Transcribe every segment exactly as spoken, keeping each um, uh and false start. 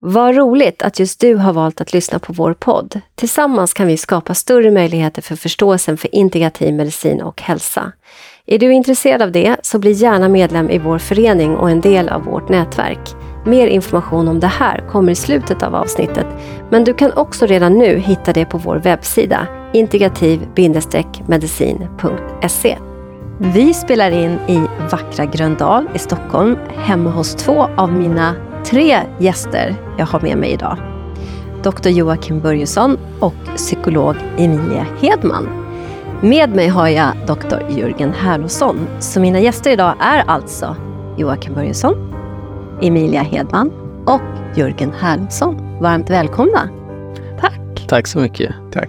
Vad roligt att just du har valt att lyssna på vår podd. Tillsammans kan vi skapa större möjligheter för förståelsen för integrativ medicin och hälsa. Är du intresserad av det så bli gärna medlem i vår förening och en del av vårt nätverk. Mer information om det här kommer i slutet av avsnittet, men du kan också redan nu hitta det på vår webbsida integrativ medicin punkt se. Vi spelar in i vackra Gröndal i Stockholm, hemma hos två av mina tre gäster jag har med mig idag. doktor Joakim Börjesson och psykolog Emilia Hedman. Med mig har jag doktor Jörgen Herlofsson. Så mina gäster idag är alltså Joakim Börjesson, Emilia Hedman och Jörgen Herlofsson. Varmt välkomna. Tack. Tack så mycket. Tack.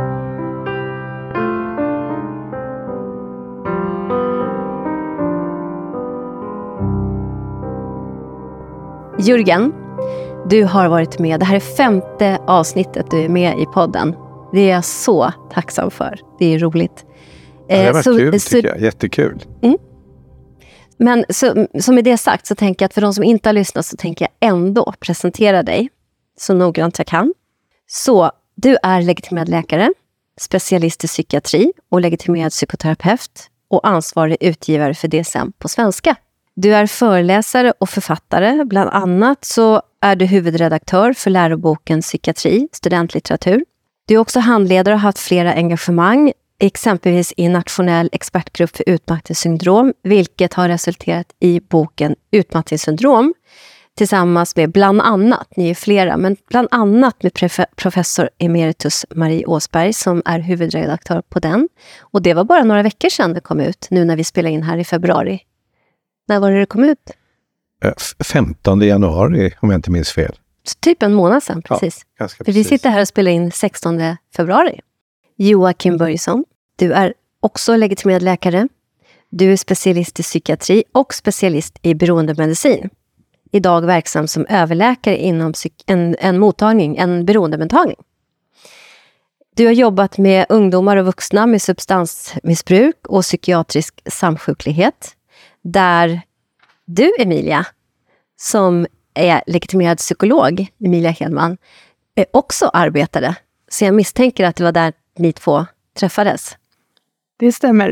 Jörgen, du har varit med. Det här är femte avsnittet du är med i podden. Det är jag så tacksam för. Det är roligt. Ja, det var så, kul så, tycker jag. Jättekul. Mm. Men så, så med det sagt så tänker jag att för de som inte har lyssnat så tänker jag ändå presentera dig så noggrant jag kan. Så du är legitimerad läkare, specialist i psykiatri och legitimerad psykoterapeut och ansvarig utgivare för D S M på svenska. Du är föreläsare och författare. Bland annat så är du huvudredaktör för läroboken Psykiatri, studentlitteratur. Du är också handledare och har haft flera engagemang, exempelvis i nationell expertgrupp för utmattningssyndrom, vilket har resulterat i boken Utmattningssyndrom, tillsammans med bland annat, ni är flera, men bland annat med pref- professor emeritus Marie Åsberg som är huvudredaktör på den. Och det var bara några veckor sedan det kom ut, nu när vi spelar in här i februari. När var det det kom ut? femtonde januari, om jag inte minns fel. Typ en månad sedan, precis. Ja, ganska För precis. vi sitter här och spelar in sextonde februari. Joakim Börjesson, du är också legitimerad läkare. Du är specialist i psykiatri och specialist i beroendemedicin. Idag verksam som överläkare inom psyk- en, en mottagning, en beroendemottagning. Du har jobbat med ungdomar och vuxna med substansmissbruk och psykiatrisk samsjuklighet. Där du, Emilia, som är legitimerad psykolog, Emilia Hedman, också arbetade. Så jag misstänker att det var där ni två träffades. Det stämmer.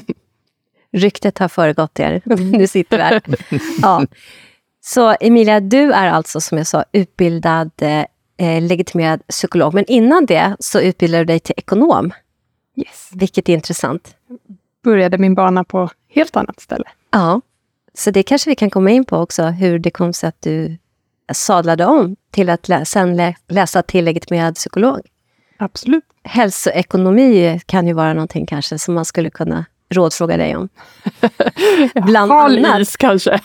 Ryktet har föregått er. Nu sitter vi här. Ja. Så Emilia, du är alltså som jag sa utbildad eh, legitimerad psykolog. Men innan det så utbildade du dig till ekonom. Yes. Vilket är intressant. Började min bana på helt annat ställe. Ja, så det kanske vi kan komma in på också. Hur det kom sig att du sadlade om till att lä- sen lä- läsa till legitimerad psykolog. Absolut. Hälsoekonomi kan ju vara någonting kanske som man skulle kunna rådfråga dig om. Bland Hal annat. is kanske.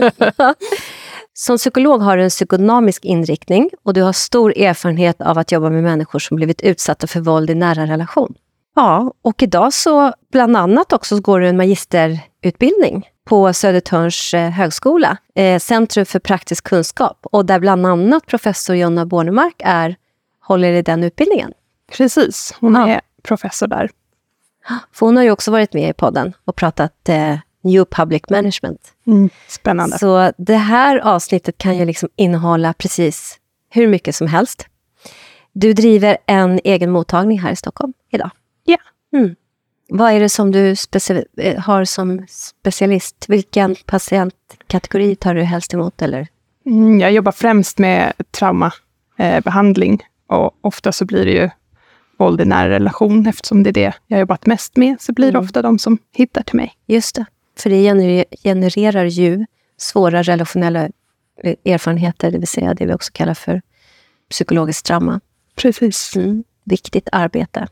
Som psykolog har du en psykodynamisk inriktning och du har stor erfarenhet av att jobba med människor som blivit utsatta för våld i nära relation. Ja, och idag så bland annat också går du en magisterutbildning på Södertörns eh, högskola, eh, Centrum för praktisk kunskap, och där bland annat professor Jonna Bornemark är, håller i den utbildningen. Precis, hon Ja. är professor där. För hon har ju också varit med i podden och pratat eh, New Public Management. Mm. Spännande. Så det här avsnittet kan ju liksom innehålla precis hur mycket som helst. Du driver en egen mottagning här i Stockholm idag. Ja. Mm. Vad är det som du speci- har som specialist? Vilken patientkategori tar du helst emot? Eller? Mm, jag jobbar främst med traumabehandling. Eh, och ofta så blir det ju våld i nära relation. Eftersom det är det jag har jobbat mest med så blir det Mm. ofta de som hittar till mig. Just det. För det gener- genererar ju svåra relationella erfarenheter. Det vill säga det vi också kallar för psykologiskt trauma. Precis. Mm. Viktigt arbete.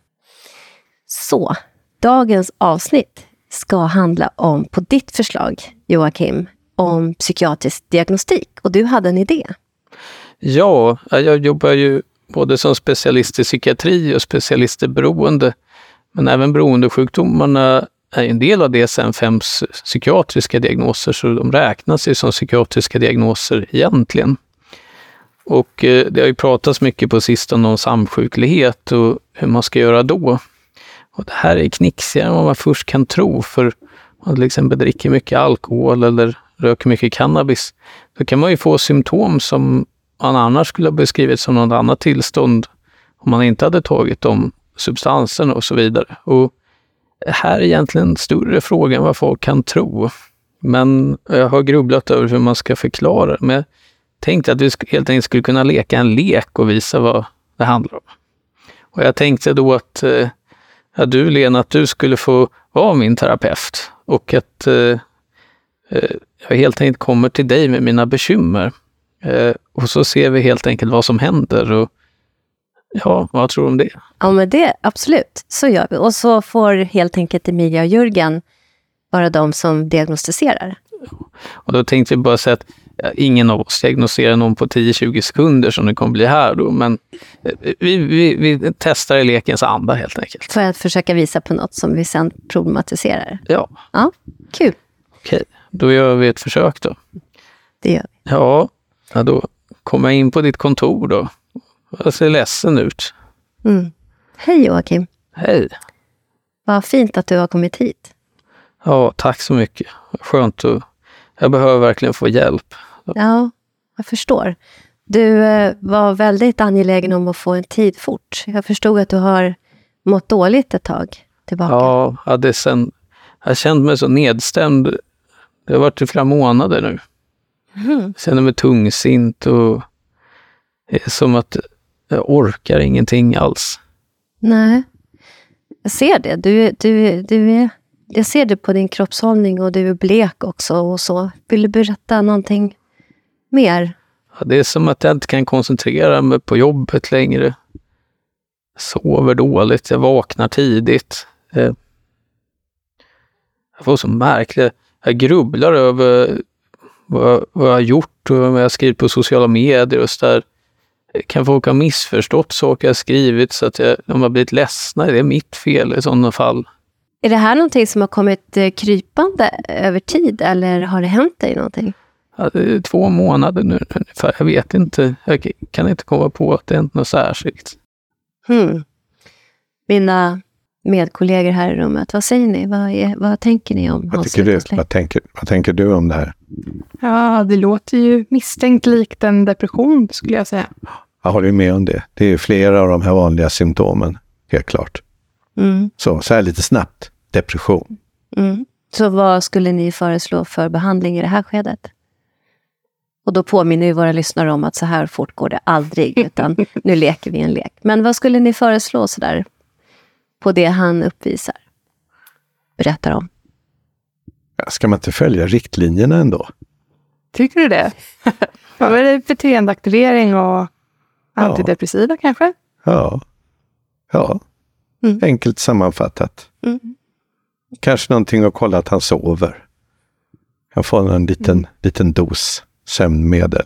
Så, dagens avsnitt ska handla om, på ditt förslag, Joakim, om psykiatrisk diagnostik. Och du hade en idé. Ja, jag jobbar ju både som specialist i psykiatri och specialist i beroende. Men även beroendesjukdomarna är en del av D S M fems psykiatriska diagnoser, så de räknas ju som psykiatriska diagnoser egentligen. Och eh, det har ju pratats mycket på sistone om samsjuklighet och hur man ska göra då. Och det här är knixigare än vad man först kan tro, för om man till exempel dricker mycket alkohol eller röker mycket cannabis, då kan man ju få symptom som man annars skulle ha beskrivit som något annat tillstånd om man inte hade tagit de substanserna och så vidare. Och här är egentligen en större fråga än vad folk kan tro. Men jag har grubblat över hur man ska förklara det. Men jag tänkte att vi helt enkelt skulle kunna leka en lek och visa vad det handlar om. Och jag tänkte då att eh, ja, du Lena, att du skulle få vara min terapeut. Och att eh, jag helt enkelt kommer till dig med mina bekymmer. Eh, och så ser vi helt enkelt vad som händer. Och ja, vad tror du om det? Ja, men det, absolut. Så gör vi. Och så får helt enkelt Emilia och Jörgen vara de som diagnostiserar. Och då tänkte vi bara säga att ja, ingen av oss diagnostiserar någon på tio till tjugo sekunder som det kommer bli här då. Men vi, vi, vi testar i lekens anda helt enkelt. För att försöka visa på något som vi sen problematiserar. Ja. Ja, kul. Okej, då gör vi ett försök då. Det gör vi. Ja, ja då kommer jag in på ditt kontor då. Jag ser ledsen ut. Mm. Hej Joakim. Hej. Vad fint att du har kommit hit. Ja, tack så mycket. Skönt att... Jag behöver verkligen få hjälp. Ja, jag förstår. Du eh, var väldigt angelägen om att få en tid fort. Jag förstod att du har mått dåligt ett tag tillbaka. Ja, ja det sen... Jag har känt mig så nedstämd. Det har varit i flera månader nu. Mm. Jag känner mig tungsint och... Det är som att jag orkar ingenting alls. Nej, jag ser det. Du, du, du är... Jag ser det på din kroppshållning och du är blek också och så. Vill du berätta någonting mer? Ja, det är som att jag inte kan koncentrera mig på jobbet längre. Jag sover dåligt, jag vaknar tidigt. Jag får så märkligt. Jag grubblar över vad, vad jag har gjort och vad jag har skrivit på sociala medier och så där. Kan folk ha missförstått saker jag skrivit så att jag, de har blivit ledsna? Det är mitt fel i sådana fall. Är det här någonting som har kommit krypande över tid eller har det hänt dig någonting? Ja, det är två månader nu ungefär. Jag vet inte. Jag kan inte komma på att det är inte något särskilt. Hmm. Mina medkollegor här i rummet, vad säger ni? Vad, är, vad tänker ni om vad, tycker du? Vad, tänker, vad tänker du om det här? Ja, det låter ju misstänkt likt en depression skulle jag säga. Jag håller med om det. Det är flera av de här vanliga symptomen, helt klart. Mm. Så, så här lite snabbt. Depression. Mm. Så vad skulle ni föreslå för behandling i det här skedet? Och då påminner ju våra lyssnare om att så här fort går det aldrig, utan nu leker vi en lek. Men vad skulle ni föreslå så där på det han uppvisar? Berättar om. Ska man inte följa riktlinjerna ändå? Tycker du det? Ja, är det beteendeaktivering och antidepressiva ja. kanske? Ja. Ja. Mm. Enkelt sammanfattat. Mm. Kanske någonting att kolla att han sover. Han får en liten, mm. liten dos sömnmedel.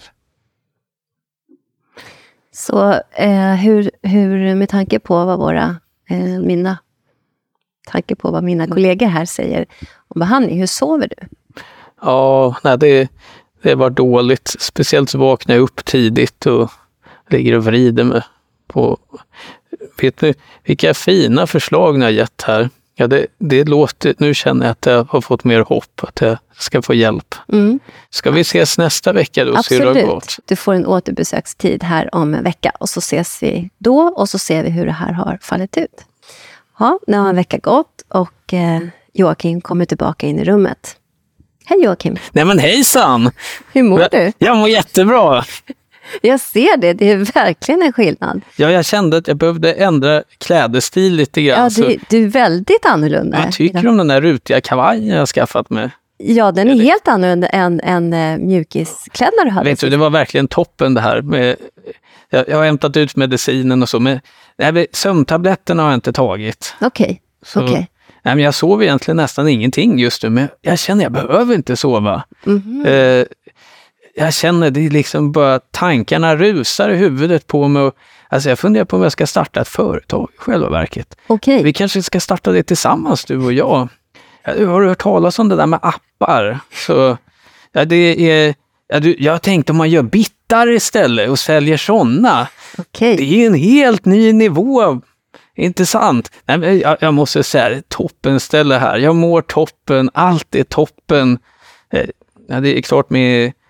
Så eh, hur, hur med tanke på vad våra eh, mina tanke på vad mina kollegor här säger om behandling, hur sover du? Ja, nej, det, det var dåligt. Speciellt så vaknar jag upp tidigt och ligger och vrider mig på... Vet ni vilka fina förslag ni har gett här? Ja, det, det låter... Nu känner jag att jag har fått mer hopp, att jag ska få hjälp. Mm. Ska vi ses nästa vecka då? Absolut. Du får en återbesökstid här om en vecka och så ses vi då och så ser vi hur det här har fallit ut. Ja, nu har en vecka gått och eh, Joakim kommer tillbaka in i rummet. Hej Joakim. Nej men hejsan! Hur mår jag, du? Jag mår jättebra. Jag ser det, det är verkligen en skillnad. Ja, jag kände att jag behövde ändra klädestil lite grann. Ja, du, du är väldigt annorlunda. Vad tycker du om den där rutiga kavajen jag har skaffat mig? Ja, den är det... helt annorlunda än, än uh, mjukiskläderna du hade. Vet du, det var verkligen toppen det här. Med, jag, jag har hämtat ut medicinen och så, men nej, sömntabletterna har jag inte tagit. Okej, okay. okej. Okay. Nej, men jag sover egentligen nästan ingenting just nu, men jag känner att jag behöver inte sova. Mm-hmm. Uh, jag känner det liksom bara tankarna rusar i huvudet på mig. Och, alltså jag funderar på om jag ska starta ett företag i själva verket. Okay. Vi kanske ska starta det tillsammans, du och jag. Jag har hört talas om det där med appar. Så, ja, det är, ja, du, jag tänkte om man gör bittar istället och säljer sådana. Okay. Det är en helt ny nivå. Intressant. Nej, men jag, jag måste säga, toppen ställe här. Jag mår toppen, allt är toppen. Ja, det är klart med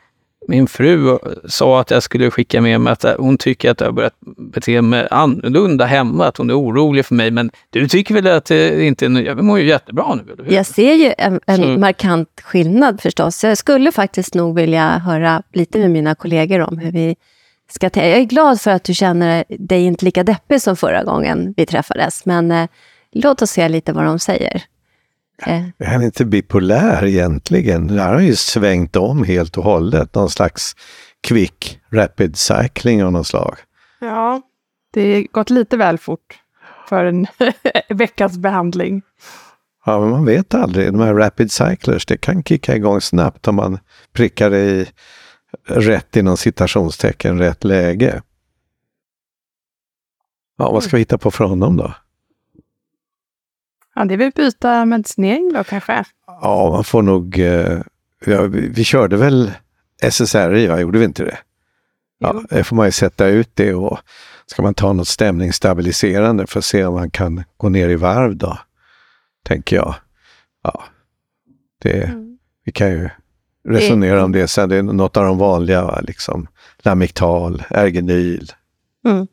min fru sa att jag skulle skicka med mig att hon tycker att jag har börjat bete mig annorlunda hemma, att hon är orolig för mig. Men du tycker väl att det inte är... Jag mår ju jättebra nu, eller hur? Jag ser ju en, en Så. markant skillnad förstås. Jag skulle faktiskt nog vilja höra lite med mina kollegor om hur vi ska... Jag är glad för att du känner dig inte lika deppig som förra gången vi träffades. Men eh, låt oss se lite vad de säger. Eh. Han är inte bipolär egentligen. Det här har ju svängt om helt och hållet. Någon slags quick, rapid cycling av något slag. Ja, det har gått lite väl fort för en veckans behandling. Ja, men man vet aldrig. De här rapid cyclers, det kan kicka igång snabbt om man prickar i rätt inom citationstecken, rätt läge. Ja, vad ska vi hitta på för honom då? Ja, det vill byta medicinering då kanske. Ja, man får nog... Eh, ja, vi, vi körde väl S S R I, va? Gjorde vi inte det? Ja, det får man ju sätta ut det och ska man ta något stämningsstabiliserande för att se om man kan gå ner i varv då, tänker jag. Ja, det, mm. vi kan ju resonera det, om det sen. Det är något av de vanliga, va? Liksom Lamictal, Ergenyl. Mm.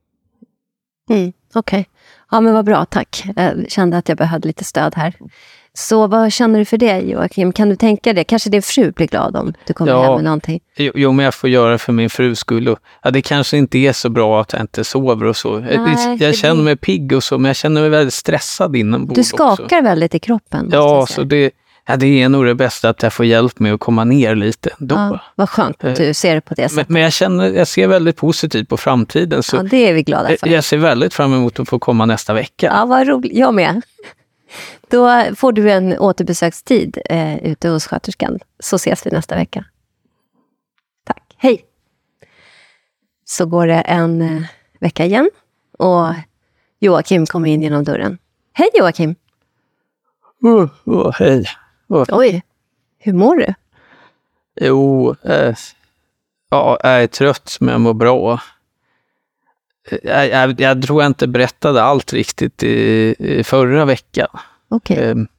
Mm, okej. Okay. Ja, men vad bra, tack. Jag kände att jag behövde lite stöd här. Så vad känner du för det, Joakim? Kan du tänka det? Kanske din fru blir glad om du kommer ja, hem med någonting. Jo, jo, men jag får göra det för min frus skull. Och, ja, det kanske inte är så bra att jag inte sover och så. Nej, jag känner blir... mig pigg och så, men jag känner mig väldigt stressad inombords. Du skakar också. väldigt i kroppen. Ja, så det, ja, det är nog det bästa att jag får hjälp med att komma ner lite. Då. Ja, vad skönt att du ser det på det sättet. Men, men jag, känner, jag ser väldigt positivt på framtiden. Så ja, det är vi glada för. Jag, jag ser väldigt fram emot att få komma nästa vecka. Ja, vad roligt. Jag med. Då får du en återbesökstid eh, ute hos sköterskan. Så ses vi nästa vecka. Tack. Hej. Så går det en eh, vecka igen. Och Joakim kommer in genom dörren. Hej Joakim. Oh, oh, hej. Oh. Oj, hur mår du? Jo, eh, ja, jag är trött men jag mår bra. Jag, jag, jag tror jag inte berättade allt riktigt i, i förra veckan. Okej. Okay.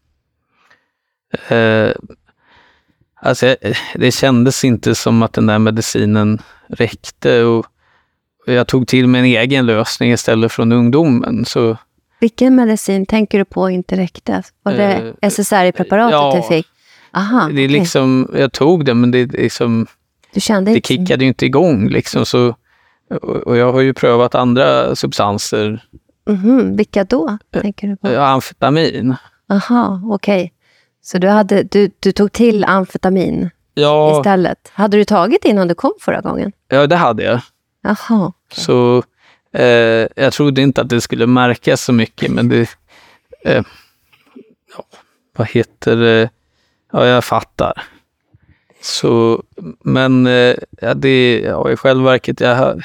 Eh, eh, alltså, det kändes inte som att den där medicinen räckte och, och jag tog till mig en egen lösning istället från ungdomen. Så, vilken medicin tänker du på inte räckte? Var det eh, S S R I-preparatet ja, du fick? Aha, det är okay. liksom, jag tog det men det, liksom, du kände det inte... kickade ju inte igång liksom så. Och jag har ju prövat andra substanser. Mm-hmm. Vilka då, tänker du på? Ja, amfetamin. Aha, okej. Okay. Så du, hade, du, du tog till amfetamin ja. istället. Hade du tagit innan du kom förra gången? Ja, det hade jag. Aha, okay. Så eh, jag trodde inte att det skulle märkas så mycket, men det... Eh, ja, vad heter det? Ja, jag fattar. Så, men eh, ja, det, ja, i själva verket, jag,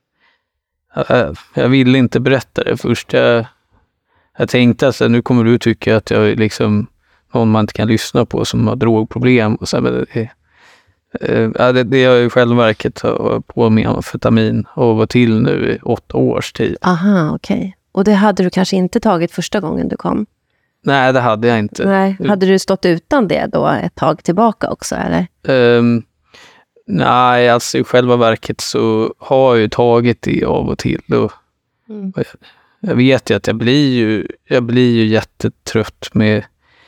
jag, jag ville inte berätta det först. Jag, jag tänkte att nu kommer du tycka att jag är liksom någon man inte kan lyssna på som har drogproblem. Och så, men det, eh, ja, det, det är jag i själva verket har på med amfetamin och var till nu i åtta års tid. Aha, okej. Okay. Och det hade du kanske inte tagit första gången du kom? Nej, det hade jag inte. Nej. Hade du stått utan det då ett tag tillbaka också, eller? Um, nej, alltså i själva verket så har jag ju tagit det av och till. Och mm. jag, jag vet ju att jag blir ju, jag blir ju jättetrött med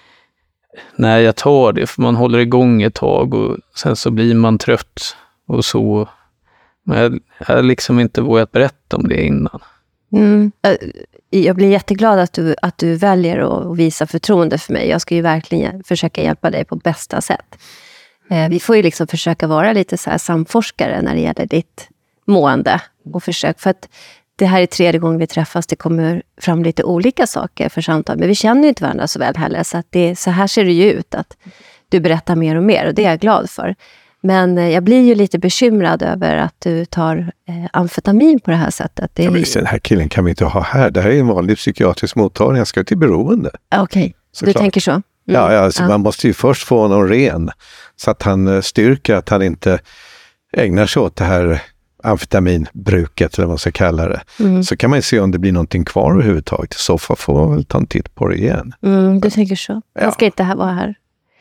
när jag tar det. För man håller igång ett tag och sen så blir man trött och så. Men jag, jag har liksom inte vågat berätta om det innan. Mm. Jag blir jätteglad att du, att du väljer att visa förtroende för mig. Jag ska ju verkligen försöka hjälpa dig på bästa sätt. Eh, vi får ju liksom försöka vara lite så här samforskare när det gäller ditt mående. Och försök, för att det här är tredje gången vi träffas. Det kommer fram lite olika saker för samtal. Men vi känner ju inte varandra så väl heller. Så, att det, så här ser det ju ut att du berättar mer och mer. Och det är jag glad för. Men jag blir ju lite bekymrad över att du tar eh, amfetamin på det här sättet. Det är... ja, men den här killen kan vi inte ha här. Det här är en vanlig psykiatrisk mottagning. Jag ska till beroende. Okej, okay. Du klart. tänker så? Mm. Ja, alltså, ja, man måste ju först få honom ren. Så att han styrker att han inte ägnar sig åt det här amfetaminbruket, eller vad man ska kalla det. Mm. Så kan man ju se om det blir någonting kvar överhuvudtaget. I så fall får man väl ta en titt på det igen. Mm, du tänker så? Han ska ja. inte vara här.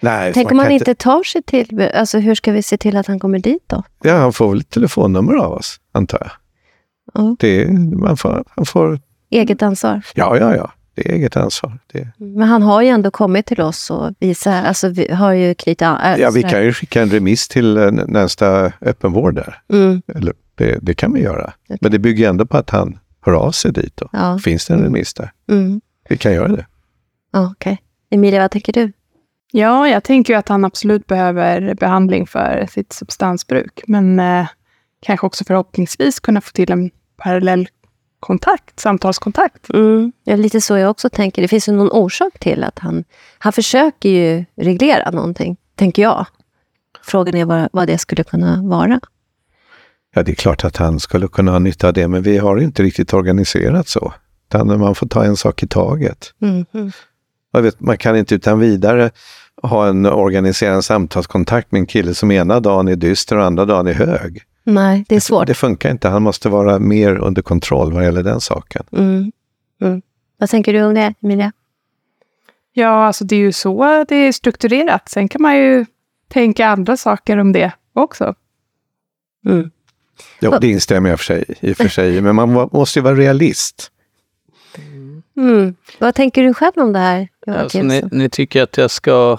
Nej, Tänk om man inte tar sig till, alltså hur ska vi se till att han kommer dit då? Ja, han får väl ett telefonnummer av oss, antar jag. Mm. Det, man får, han får... Eget ansvar? Ja, ja, ja. Det är eget ansvar. Det... Men han har ju ändå kommit till oss och visar, alltså vi har ju knutit an. Ja, vi kan ju skicka en remiss till nästa öppenvård där. Mm. Eller, det, det kan vi göra. Okay. Men det bygger ändå på att han hör av sig dit då. Ja. Finns det en remiss där? Mm. Vi kan göra det. Ja, okej. Okay. Emilia, vad tänker du? Ja, jag tänker ju att han absolut behöver behandling för sitt substansbruk. Men eh, kanske också förhoppningsvis kunna få till en parallell kontakt, samtalskontakt. Mm. Ja, lite så jag också tänker. Det finns ju någon orsak till att han, han försöker ju reglera någonting, tänker jag. Frågan är vad, vad det skulle kunna vara. Ja, det är klart att han skulle kunna ha nytta av det, men vi har inte riktigt organiserat så. Utan man får ta en sak i taget. Mm. Mm. Jag vet, man kan inte utan vidare ha en organiserad samtalskontakt med en kille som ena dagen är dyster och andra dagen är hög. Nej, det är svårt. Det, det funkar inte. Han måste vara mer under kontroll vad gäller den saken. Mm. Mm. Vad tänker du om det, Emilia? Ja, alltså det är ju så det är strukturerat. Sen kan man ju tänka andra saker om det också. Mm. Ja, det instämmer jag för sig, i och för sig. Men man måste ju vara realist. Mm. Vad tänker du själv om det här? Alltså, ni, ni tycker att jag ska...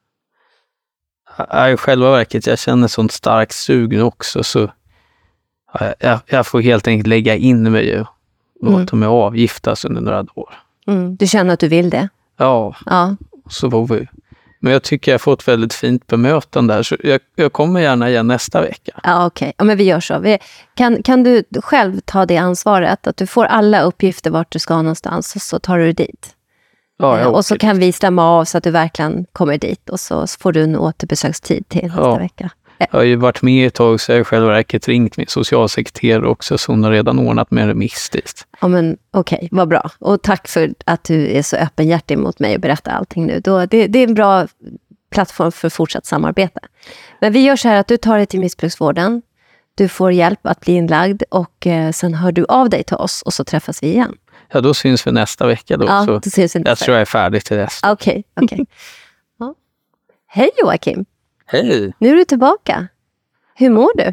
I själva verket, jag känner sånt starkt sug nu också, så jag, jag får helt enkelt lägga in mig och låta mm. mig avgiftas under några år. Mm. Du känner att du vill det? Ja, ja. Så får vi. Men jag tycker jag får ett väldigt fint bemötande där, så jag, jag kommer gärna igen nästa vecka. Ja, okej. Okay. Ja, men vi gör så. Vi, kan, kan du själv ta det ansvaret, att du får alla uppgifter vart du ska någonstans, och så tar du dit? Ja, eh, och så kan vi stämma av så att du verkligen kommer dit, och så får du en återbesökstid till nästa ja. vecka. Jag har ju varit med ett tag, så jag har själva verket ringt min socialsekreterare också, så hon har redan ordnat med en remiss dit. Ja, men okej, okay, vad bra. Och tack för att du är så öppenhjärtig mot mig och berättar allting nu. Då, det, det är en bra plattform för fortsatt samarbete. Men vi gör så här att du tar dig till missbruksvården, du får hjälp att bli inlagd, och eh, sen hör du av dig till oss, och så träffas vi igen. Ja, då syns vi nästa vecka då. Ja, så då syns vi nästa jag tror jag är färdig till dess. Okej, okay, okej. Okay. Ja. Hej Joakim! Hej! Nu är du tillbaka. Hur mår du?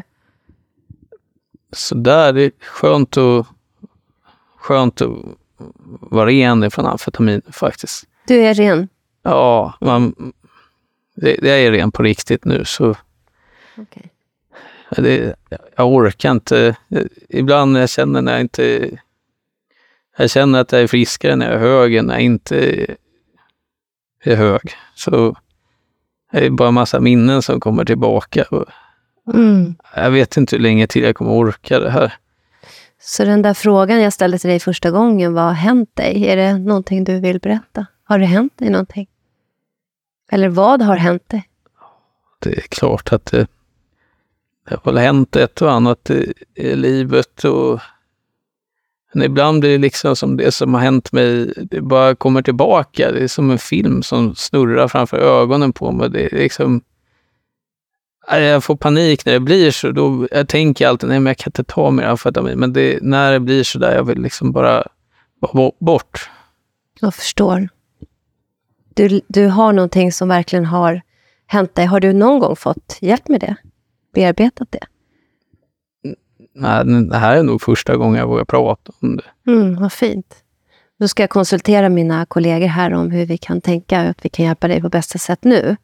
Så där, det är skönt att, skönt att vara ren från amfetamin faktiskt. Du är ren? Ja, man, det, det är ren på riktigt nu, så okay. det, jag orkar inte. Ibland jag känner när jag inte jag känner att jag är friskare när jag är hög än när jag inte är hög. Så det är bara en massa minnen som kommer tillbaka. Mm. Jag vet inte hur länge till jag kommer orka det här. Så den där frågan jag ställde till dig första gången, vad har hänt dig? Är det någonting du vill berätta? Har det hänt dig någonting? Eller vad har hänt dig? Det är klart att det, det har hänt ett och annat i, i livet. Och, men ibland blir det liksom som det som har hänt mig, det bara kommer tillbaka. Det är som en film som snurrar framför ögonen på mig. Det är liksom... Jag får panik när det blir så. Då, jag tänker alltid, nej men jag kan inte ta mer amfetamin. Men det, när det blir så där, jag vill liksom bara vara bort. Jag förstår. Du, du har någonting som verkligen har hänt dig. Har du någon gång fått hjälp med det? Bearbetat det? Nej, det här är nog första gången jag vågar prata om det. Mm, vad fint. Då ska jag konsultera mina kollegor här om hur vi kan tänka att vi kan hjälpa dig på bästa sätt nu.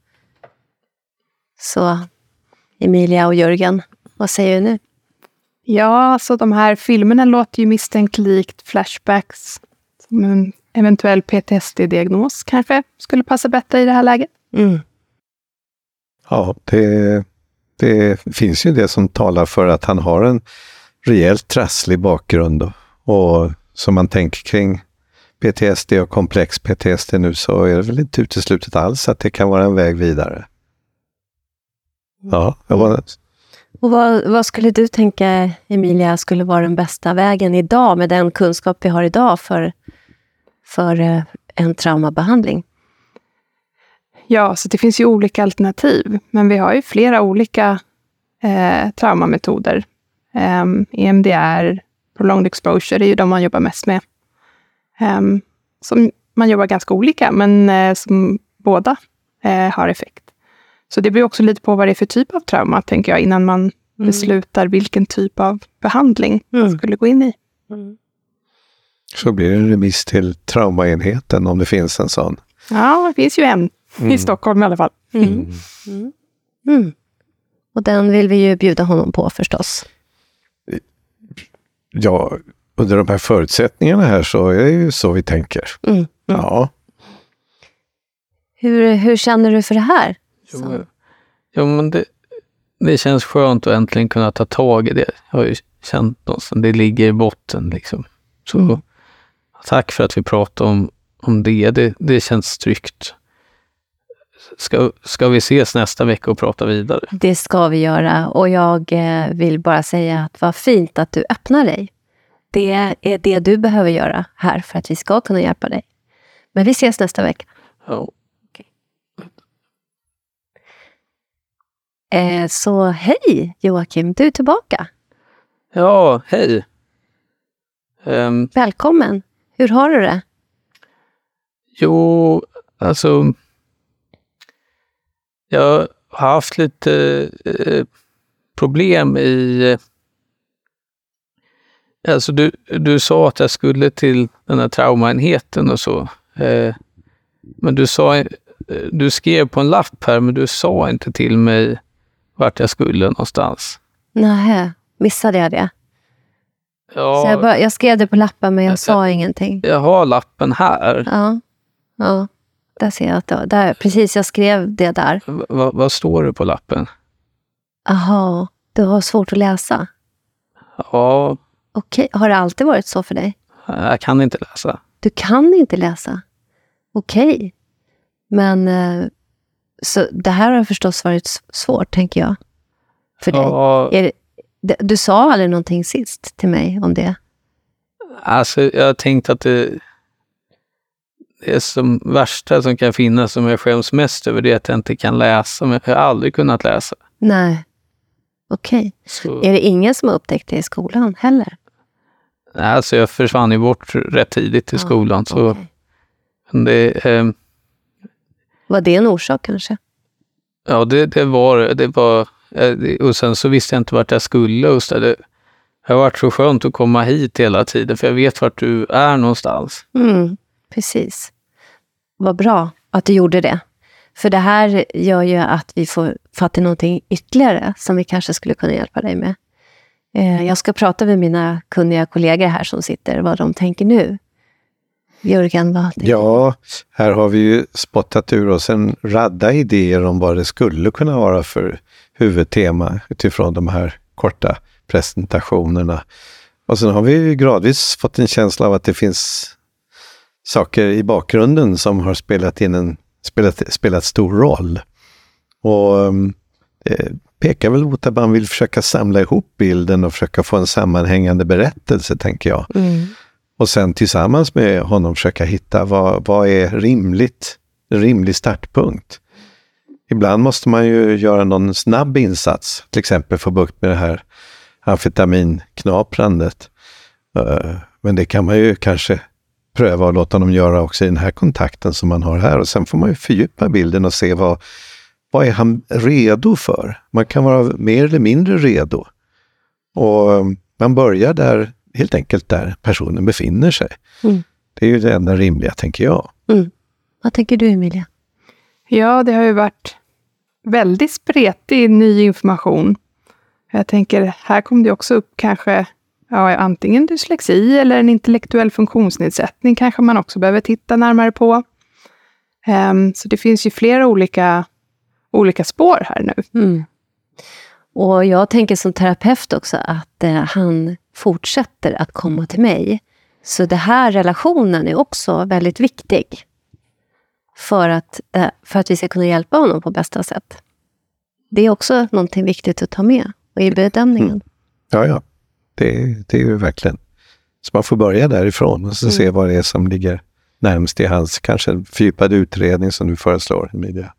Så Emilia och Jörgen, vad säger du nu? Ja, så de här filmerna låter ju misstänkt likt flashbacks. Som en eventuell P T S D-diagnos kanske skulle passa bättre i det här läget. Mm. Ja, det, det finns ju det som talar för att han har en rejält trasslig bakgrund. Och, och som man tänker kring P T S D och komplex P T S D nu, så är det väl inte uteslutet alls att det kan vara en väg vidare. Ja, jag var... Och vad, vad skulle du tänka, Emilia, skulle vara den bästa vägen idag med den kunskap vi har idag för, för en traumabehandling? Ja, så det finns ju olika alternativ. Men vi har ju flera olika eh, traumametoder. Eh, E M D R, prolonged exposure, är ju de man jobbar mest med. Eh, som man jobbar ganska olika, men eh, som båda eh, har effekt. Så det beror också lite på vad det är för typ av trauma, tänker jag, innan man mm. beslutar vilken typ av behandling mm. man skulle gå in i. Mm. Så blir det en remiss till traumaenheten om det finns en sån. Ja, det finns ju en mm. i Stockholm i alla fall. Mm. Mm. Mm. Mm. Och den vill vi ju bjuda honom på förstås. Ja, under de här förutsättningarna här så är det ju så vi tänker. Mm. Mm. Ja. Hur, hur känner du för det här? Jo, jo men det, det känns skönt att äntligen kunna ta tag i det. Jag har ju känt någonstans, det ligger i botten liksom. Så mm. tack för att vi pratar om, om det. det. Det känns tryggt. Ska, ska vi ses nästa vecka och prata vidare? Det ska vi göra, och jag eh, vill bara säga att vad fint att du öppnar dig. Det är det du behöver göra här för att vi ska kunna hjälpa dig. Men vi ses nästa vecka. Ja. Okay. Eh, så hej Joakim, du är tillbaka. Ja, hej. Um, Välkommen. Hur har du det? Jo, alltså... Jag har haft lite eh, problem i... Alltså du, du sa att jag skulle till den här traumaenheten och så. Eh, men du sa... Eh, du skrev på en lapp här, men du sa inte till mig vart jag skulle någonstans. Nej, missade jag det? Ja, så jag, bara, jag skrev det på lappen, men jag, jag sa ingenting. Jag har lappen här. Ja, ja. Där ser jag att det, där, precis, jag skrev det där. V- vad, vad står det på lappen? Aha, du har svårt att läsa. Ja. Okej, har det alltid varit så för dig? Jag kan inte läsa. Du kan inte läsa? Okej. Men så det här har förstås varit svårt, tänker jag. För dig. Ja. Är det, du sa aldrig någonting sist till mig om det? Alltså, jag tänkte att det... Det är som värsta som kan finnas, som jag skäms mest över, det är att jag inte kan läsa. Men jag har aldrig kunnat läsa. Nej. Okej. Okay. Är det ingen som har upptäckt det i skolan heller? Nej, alltså jag försvann ju bort rätt tidigt i ja, skolan. Så okay. det, eh, var det en orsak kanske? Ja, det, det var det. Var, och sen så visste jag inte vart jag skulle. Och så det, det har varit så skönt att komma hit hela tiden, för jag vet vart du är någonstans. Mm. Precis. Vad bra att du gjorde det. För det här gör ju att vi får fatta någonting ytterligare som vi kanske skulle kunna hjälpa dig med. Eh, jag ska prata med mina kunniga kollegor här som sitter, vad de tänker nu. Jörgen, vad tänker Ja, här har vi ju spottat ur oss en radda idéer om vad det skulle kunna vara för huvudtema utifrån de här korta presentationerna. Och sen har vi ju gradvis fått en känsla av att det finns saker i bakgrunden som har spelat in en spelat, spelat stor roll. Och eh, pekar väl mot att man vill försöka samla ihop bilden och försöka få en sammanhängande berättelse, tänker jag. Mm. Och sen tillsammans med honom försöka hitta vad, vad är rimligt, en rimlig startpunkt. Ibland måste man ju göra någon snabb insats, till exempel få bukt med det här amfetaminknaprandet. Uh, men det kan man ju kanske pröva och låta dem göra också i den här kontakten som man har här. Och sen får man ju fördjupa bilden och se vad, vad är han redo för. Man kan vara mer eller mindre redo. Och man börjar där, helt enkelt där personen befinner sig. Mm. Det är ju det enda rimliga, tänker jag. Mm. Vad tänker du, Emilia? Ja, det har ju varit väldigt spretig ny information. Jag tänker, här kom det också upp kanske ja, antingen dyslexi eller en intellektuell funktionsnedsättning kanske man också behöver titta närmare på. Um, så det finns ju flera olika, olika spår här nu. Mm. Och jag tänker som terapeut också att eh, han fortsätter att komma till mig. Så det här relationen är också väldigt viktig. För att, eh, för att vi ska kunna hjälpa honom på bästa sätt. Det är också någonting viktigt att ta med i bedömningen. Mm. Ja, ja. Det, det är ju verkligen. Så man får börja därifrån och så mm. se vad det är som ligger närmast i hans kanske fördjupad utredning som du föreslår, Emilia.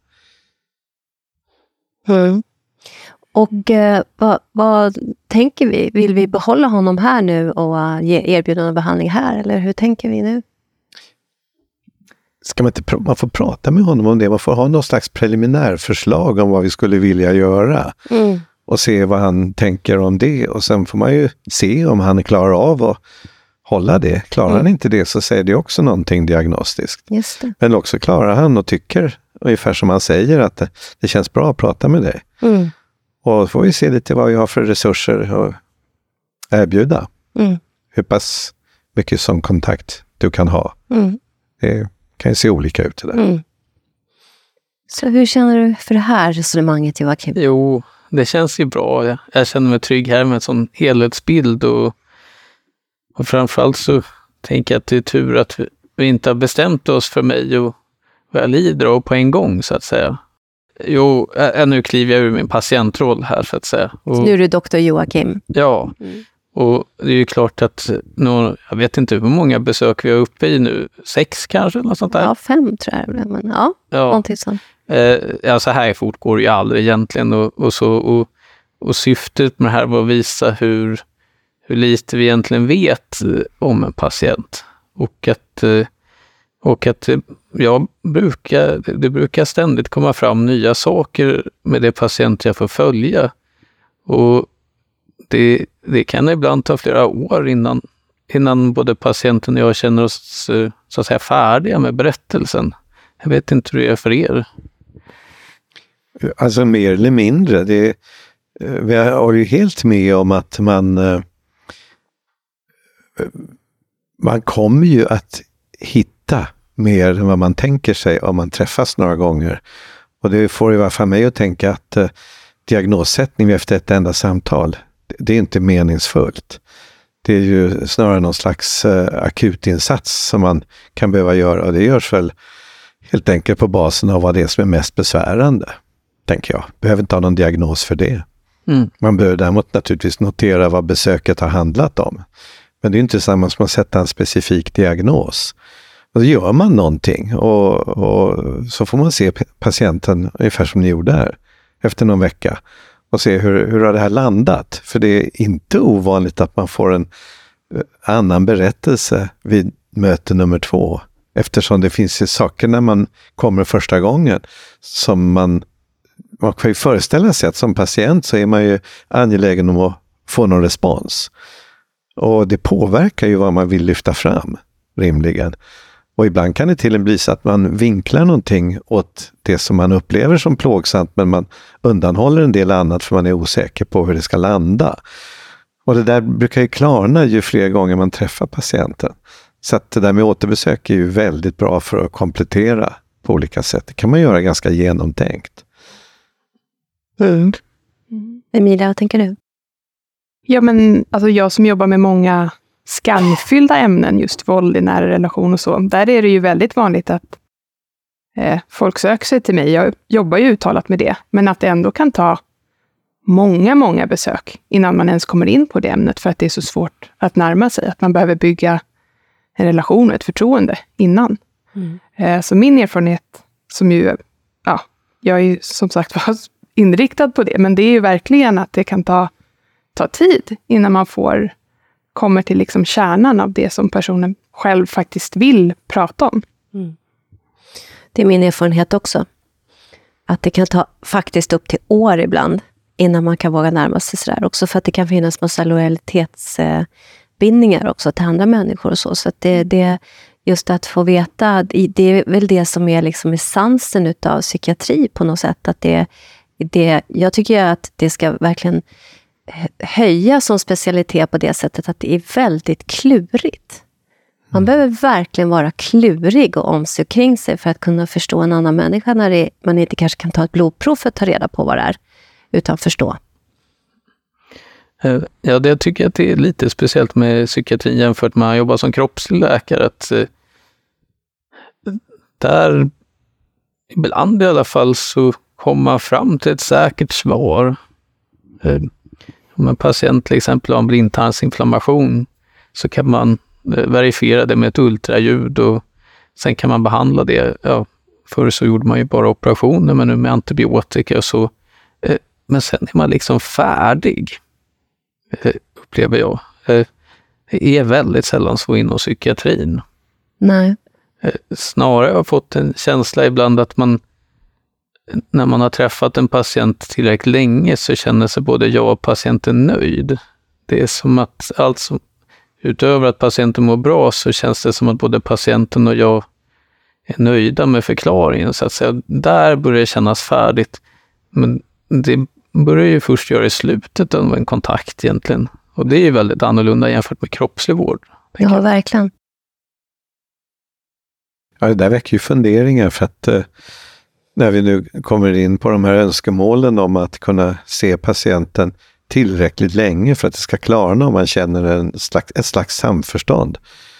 Mm. Och eh, vad, vad tänker vi? Vill vi behålla honom här nu och uh, ge erbjudande behandling här? Eller hur tänker vi nu? ska man inte pr- man får prata med honom om det. Man får ha någon slags preliminärförslag om vad vi skulle vilja göra. Mm. Och se vad han tänker om det. Och sen får man ju se om han klarar av att hålla det. Klarar mm. han inte det så säger det också någonting diagnostiskt. Just det. Men också klarar han och tycker ungefär som han säger att det, det känns bra att prata med dig. Mm. Och får vi se lite vad vi har för resurser att erbjuda. Mm. Hur pass mycket som kontakt du kan ha. Mm. Det kan ju se olika ut det där. Mm. Så hur känner du för det här resonemanget, Joakim? Jo, det känns ju bra. Jag, jag känner mig trygg här med en sån helhetsbild. Och, och framförallt så tänker jag att det är tur att vi, vi inte har bestämt oss för mig och vad jag lider av på en gång, så att säga. Jo, äh, nu kliver jag ur min patientroll här, så att säga. Och, så nu är du doktor Joakim? Ja, mm. Och det är ju klart att nå, jag vet inte hur många besök vi är uppe i nu. Sex kanske, eller något sånt där? Ja, fem tror jag. Men ja, ja. Någonting sånt. Eh, ja, så här fort går det ju aldrig egentligen. Och, och, så, och, och syftet med det här var att visa hur, hur lite vi egentligen vet om en patient. Och att, och att jag brukar, det brukar ständigt komma fram nya saker med det patient jag får följa. Och det, det kan ibland ta flera år innan, innan både patienten och jag känner oss så att säga färdiga med berättelsen. Jag vet inte hur det är för er. Alltså mer eller mindre. Det, vi har ju helt med om att man man kommer ju att hitta mer än vad man tänker sig om man träffas några gånger. Och det får i alla fall mig att tänka att eh, diagnossättning efter ett enda samtal, det är inte meningsfullt. Det är ju snarare någon slags eh, akutinsats som man kan behöva göra. Och det görs väl helt enkelt på basen av vad det är som är mest besvärande, tänker jag. Behöver inte ha någon diagnos för det. Mm. Man behöver däremot naturligtvis notera vad besöket har handlat om. Men det är inte samma som att sätta en specifik diagnos. Och då gör man någonting och, och så får man se patienten ungefär som ni gjorde här efter någon vecka och se hur, hur har det här landat. För det är inte ovanligt att man får en annan berättelse vid möte nummer två. Eftersom det finns ju saker när man kommer första gången som man, man kan ju föreställa sig att som patient så är man ju angelägen om att få någon respons. Och det påverkar ju vad man vill lyfta fram, rimligen. Och ibland kan det till och med bli så att man vinklar någonting åt det som man upplever som plågsamt, men man undanhåller en del annat för man är osäker på hur det ska landa. Och det där brukar ju klarna ju fler gånger man träffar patienten. Så att det där med återbesök är ju väldigt bra för att komplettera på olika sätt. Det kan man göra ganska genomtänkt. Mm. Mm. Emilia, vad tänker du? Ja, men alltså jag som jobbar med många skamfyllda ämnen, just våld i nära relation och så, där är det ju väldigt vanligt att eh, folk söker sig till mig. Jag jobbar ju uttalat med det, men att det ändå kan ta många, många besök innan man ens kommer in på det ämnet, för att det är så svårt att närma sig, att man behöver bygga en relation och ett förtroende innan. Mm. Eh, så min erfarenhet, som ju, ja, jag är ju som sagt var inriktad på det, men det är ju verkligen att det kan ta ta tid innan man får kommer till liksom kärnan av det som personen själv faktiskt vill prata om. Mm. Det är min erfarenhet också. Att det kan ta faktiskt upp till år ibland innan man kan våga närma sig sådär. Också för att det kan finnas massa lojalitetsbindningar också till andra människor och så. Så att det, det just att få veta, det är väl det som är liksom essensen utav psykiatri på något sätt. Att det, det, jag tycker att det ska verkligen höja som specialitet på det sättet att det är väldigt klurigt. Man mm. behöver verkligen vara klurig och om sig kring sig för att kunna förstå en annan människa när det, man inte kanske kan ta ett blodprov för att ta reda på vad det är, utan förstå. Ja, det tycker jag att det är lite speciellt med psykiatrin jämfört med att jobba som kroppslig läkare. Att där, ibland i alla fall, så kommer man fram till ett säkert svar. Om en patient till exempel har en blindtarmsinflammation så kan man verifiera det med ett ultraljud och sen kan man behandla det. Ja, förr så gjorde man ju bara operationer, men nu med antibiotika och så. Men sen är man liksom färdig, upplever jag. Det är väldigt sällan så inom psykiatrin. Nej. Snarare har jag fått en känsla ibland att man, när man har träffat en patient tillräckligt länge, så känner sig både jag och patienten nöjd. Det är som att allt som, utöver att patienten mår bra, så känns det som att både patienten och jag är nöjda med förklaringen. Så att säga, där börjar det kännas färdigt. Men det börjar ju först göra i slutet av en kontakt egentligen. Och det är ju väldigt annorlunda jämfört med kroppslig vård. Ja, jag. verkligen. Ja, det där väcker ju funderingar, för att eh, när vi nu kommer in på de här önskemålen om att kunna se patienten tillräckligt länge för att det ska klarna om man känner en slags, ett slags samförstånd.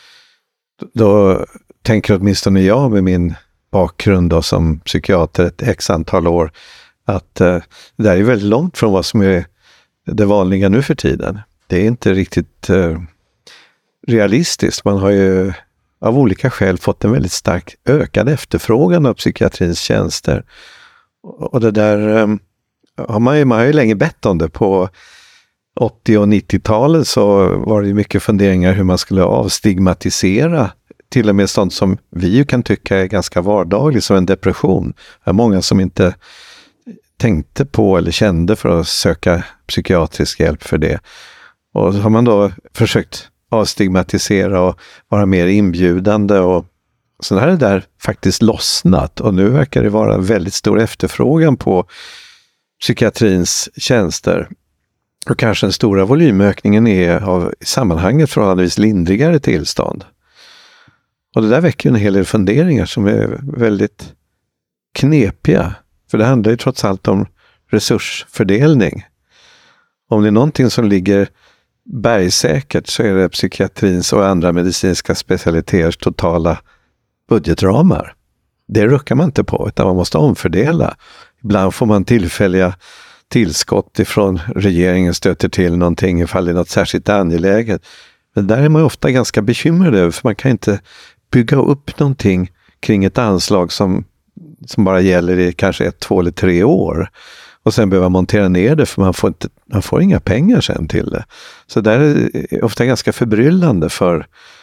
Då tänker åtminstone jag med min bakgrund då, som psykiater ett x antal år, att eh, det där är väldigt långt från vad som är det vanliga nu för tiden. Det är inte riktigt eh, realistiskt. Man har ju av olika skäl fått en väldigt stark ökad efterfrågan av psykiatrins tjänster. Och det där eh, har man ju, man har ju länge bett om det. På åttio- och nittiotalet så var det ju mycket funderingar hur man skulle avstigmatisera till och med sånt som vi ju kan tycka är ganska vardagligt, som en depression. Det är många som inte tänkte på eller kände för att söka psykiatrisk hjälp för det. Och så har man då försökt avstigmatisera och vara mer inbjudande, och sen har det där faktiskt lossnat, och nu verkar det vara en väldigt stor efterfrågan på psykiatrins tjänster. Och kanske den stora volymökningen är av i sammanhanget förhållandevis lindrigare tillstånd. Och det där väcker en hel del funderingar som är väldigt knepiga. För det handlar ju trots allt om resursfördelning. Om det är någonting som ligger bergsäkert, så är det psykiatrins och andra medicinska specialiteters totala budgetramar. Det ruckar man inte på, utan man måste omfördela. Ibland får man tillfälliga tillskott ifrån regeringen, stöter till någonting ifall det är något särskilt angeläget. Men där är man ofta ganska bekymrad över, för man kan inte bygga upp någonting kring ett anslag som, som bara gäller i kanske ett, två eller tre år. Och sen behöver man montera ner det, för man får, inte, man får inga pengar sen till det. Så där är ofta ganska förbryllande för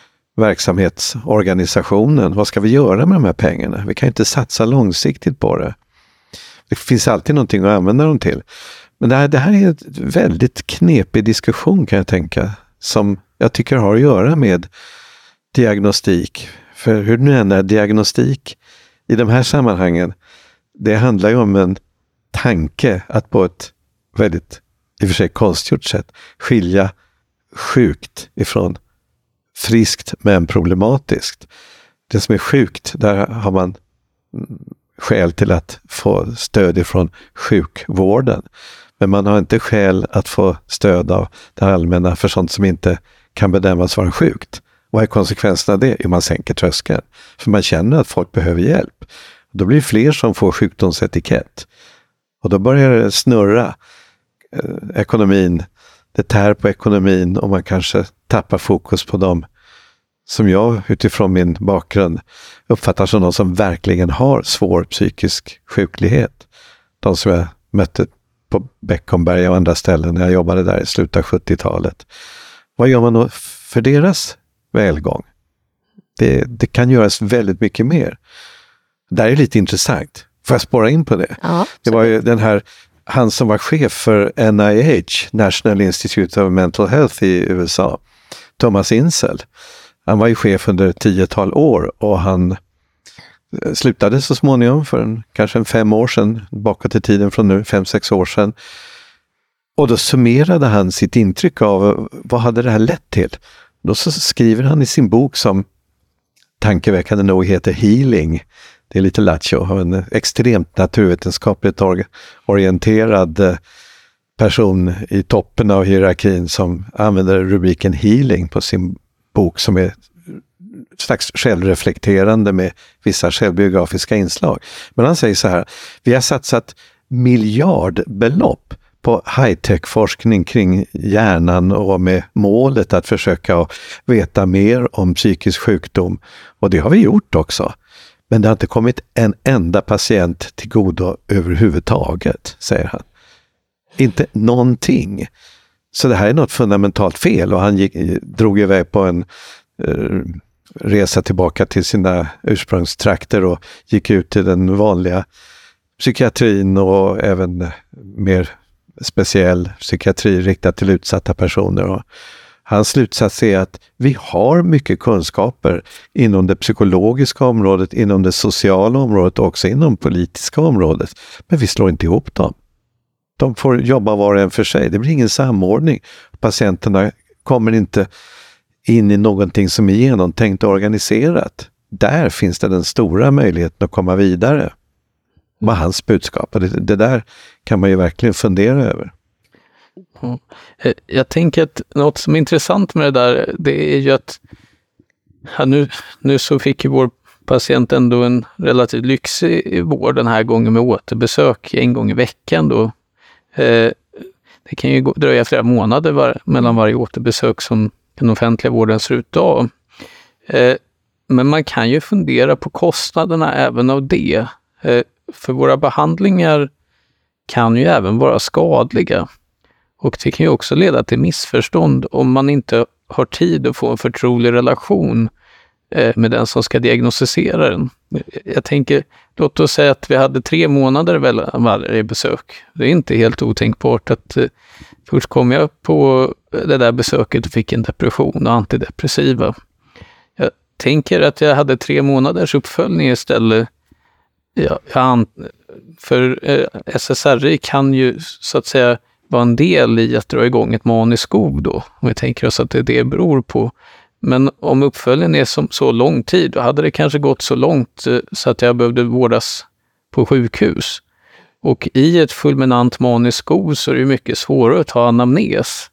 verksamhetsorganisationen. Vad ska vi göra med de här pengarna? Vi kan inte satsa långsiktigt på det. Det finns alltid någonting att använda dem till. Men det här, det här är en väldigt knepig diskussion, kan jag tänka, som jag tycker har att göra med diagnostik. För hur det nu än är, diagnostik i de här sammanhangen, det handlar ju om en tanke att på ett väldigt, i och för sig konstgjort sätt, skilja sjukt ifrån friskt men problematiskt. Det som är sjukt, där har man skäl till att få stöd ifrån sjukvården. Men man har inte skäl att få stöd av det allmänna för sånt som inte kan bedömas vara sjukt. Vad är konsekvenserna av det? Jo, man sänker tröskeln. För man känner att folk behöver hjälp. Då blir det fler som får sjukdomsetikett. Och då börjar det snurra. Eh, ekonomin, det tär på ekonomin, och man kanske tappar fokus på dem som jag utifrån min bakgrund uppfattar som de som verkligen har svår psykisk sjuklighet. De som jag mötte på Beckomberga och andra ställen när jag jobbade där i slutet av sjuttiotalet. Vad gör man då för deras välgång? Det, det kan göras väldigt mycket mer. Det här är lite intressant. Får jag spåra in på det? Ja, det var ju den här, han som var chef för N I H, National Institute of Mental Health i U S A, Thomas Insel. Han var ju chef under ett tiotal år, och han slutade så småningom för en, kanske en fem år sedan, bakåt i tiden från nu, fem, sex år sedan. Och då summerade han sitt intryck av vad hade det här lett till. Då så skriver han i sin bok, som tankeväckande nog heter Healing. Det är lite lattjo, en extremt naturvetenskapligt orienterad person i toppen av hierarkin som använder rubriken Healing på sin bok, som är slags självreflekterande med vissa självbiografiska inslag. Men han säger så här: vi har satsat miljardbelopp på high-tech-forskning kring hjärnan, och med målet att försöka veta mer om psykisk sjukdom. Och det har vi gjort också. Men det har inte kommit en enda patient till godo överhuvudtaget, säger han. Inte någonting. Så det här är något fundamentalt fel, och han gick, drog iväg på en eh, resa tillbaka till sina ursprungstrakter och gick ut till den vanliga psykiatrin och även mer speciell psykiatri riktad till utsatta personer. Och hans slutsats är att vi har mycket kunskaper inom det psykologiska området, inom det sociala området och också inom politiska området. Men vi slår inte ihop dem. De får jobba var och en för sig. Det blir ingen samordning. Patienterna kommer inte in i någonting som är genomtänkt och organiserat. Där finns det den stora möjligheten att komma vidare. Vad hans budskap. Det, det där kan man ju verkligen fundera över. Ja. Jag tänker att något som är intressant med det där, det är ju att ja, nu, nu så fick ju vår patient ändå en relativt lyxig vård den här gången med återbesök en gång i veckan då. Eh, det kan ju gå, dröja flera månader var, mellan varje återbesök som den offentliga vården ser ut av. Eh, men man kan ju fundera på kostnaderna även av det. Eh, för våra behandlingar kan ju även vara skadliga. Och det kan ju också leda till missförstånd om man inte har tid att få en förtrolig relation eh, med den som ska diagnostisera den. Jag tänker, låt oss säga att vi hade tre månader mellan varje besök. Det är inte helt otänkbart att eh, först kom jag på det där besöket och fick en depression och antidepressiva. Jag tänker att jag hade tre månaders uppföljning istället. Ja, jag, för eh, S S R I kan ju så att säga vara en del i att dra igång ett manisk skov då. Om vi tänker oss att det är det beror på. Men om uppföljningen är som så lång tid, då hade det kanske gått så långt eh, så att jag behövde vårdas på sjukhus. Och i ett fulminant manisk skov så är det mycket svårare att ta anamnes.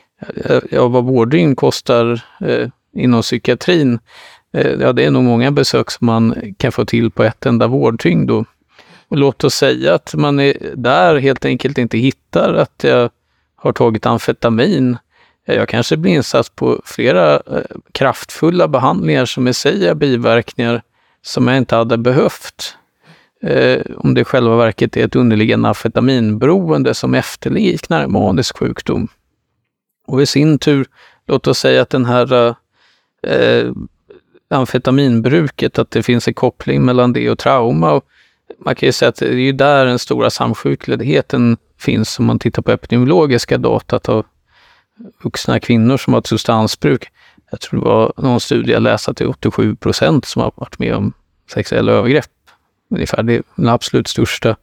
Ja, vad vårdring kostar eh, inom psykiatrin, eh, ja, det är nog många besök som man kan få till på ett enda vårdtyngd då. Och låt oss säga att man är där helt enkelt inte hittar att jag har tagit amfetamin. Jag kanske blir insatt på flera eh, kraftfulla behandlingar som i sig är biverkningar som jag inte hade behövt. Eh, om det i själva verket är ett underliggande amfetaminberoende som efterliknar manisk sjukdom. Och i sin tur, låt oss säga att den här eh, amfetaminbruket, att det finns en koppling mellan det och trauma. Och man kan ju säga att det är ju där den stora samsjukligheten finns om man tittar på epidemiologiska data av vuxna kvinnor som har ett substansbruk. Jag tror det var någon studie jag läste att det är åttiosju procent som har varit med om sexuella övergrepp. Ungefär det är den absolut största.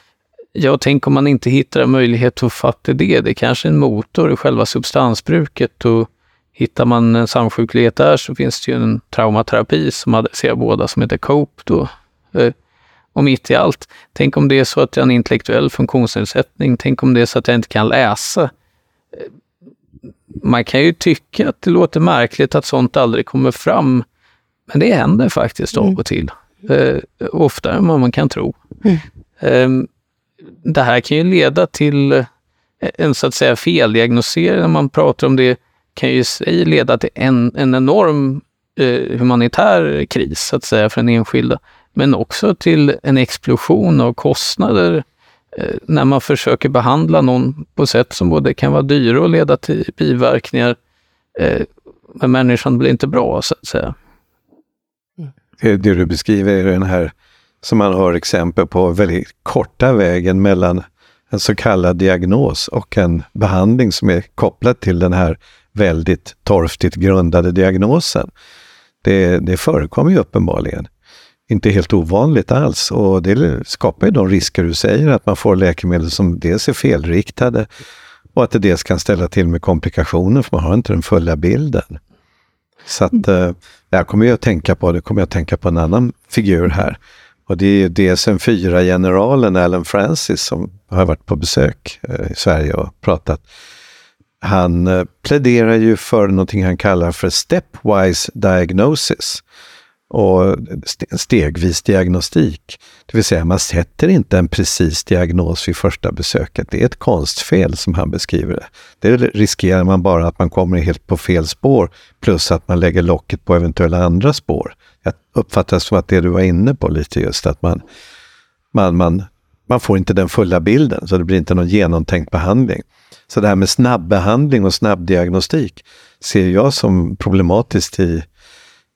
Jag tänker om man inte hittar en möjlighet att fatta det. Det är kanske en motor i själva substansbruket, och hittar man en samsjuklighet där så finns det ju en traumaterapi som adresserar båda som heter COPE då. Och mitt i allt, tänk om det är så att jag har en intellektuell funktionsnedsättning, tänk om det är så att jag inte kan läsa. Man kan ju tycka att det låter märkligt att sånt aldrig kommer fram, men det händer faktiskt av och till. Eh, oftare än vad man kan tro. Mm. Eh, det här kan ju leda till en så att säga feldiagnosering när man pratar om det, kan ju sig leda till en, en enorm eh, humanitär kris så att säga för den enskilda, men också till en explosion av kostnader eh, när man försöker behandla någon på sätt som både kan vara dyra och leda till biverkningar, eh, men människan blir inte bra så att säga. Det, det du beskriver är den här som man har exempel på väldigt korta vägen mellan en så kallad diagnos och en behandling som är kopplad till den här väldigt torftigt grundade diagnosen. Det, det förekommer ju uppenbarligen. Inte helt ovanligt alls, och det skapar ju de risker du säger, att man får läkemedel som dels är felriktade och att det dels kan ställa till med komplikationer för man har inte den fulla bilden. Så att eh, jag kommer jag att tänka på, det kommer jag att tänka på en annan figur här. Och det är D S M fyra-generalen Alan Francis som har varit på besök eh, i Sverige och pratat. Han eh, pläderar ju för någonting han kallar för stepwise diagnosis och stegvis diagnostik. Det vill säga man sätter inte en precis diagnos vid första besöket. Det är ett konstfel som han beskriver det. Det riskerar man bara att man kommer helt på fel spår, plus att man lägger locket på eventuella andra spår. Jag uppfattar som att det du var inne på lite just att man, man, man, man får inte den fulla bilden, så det blir inte någon genomtänkt behandling. Så det här med snabbbehandling och snabbdiagnostik ser jag som problematiskt i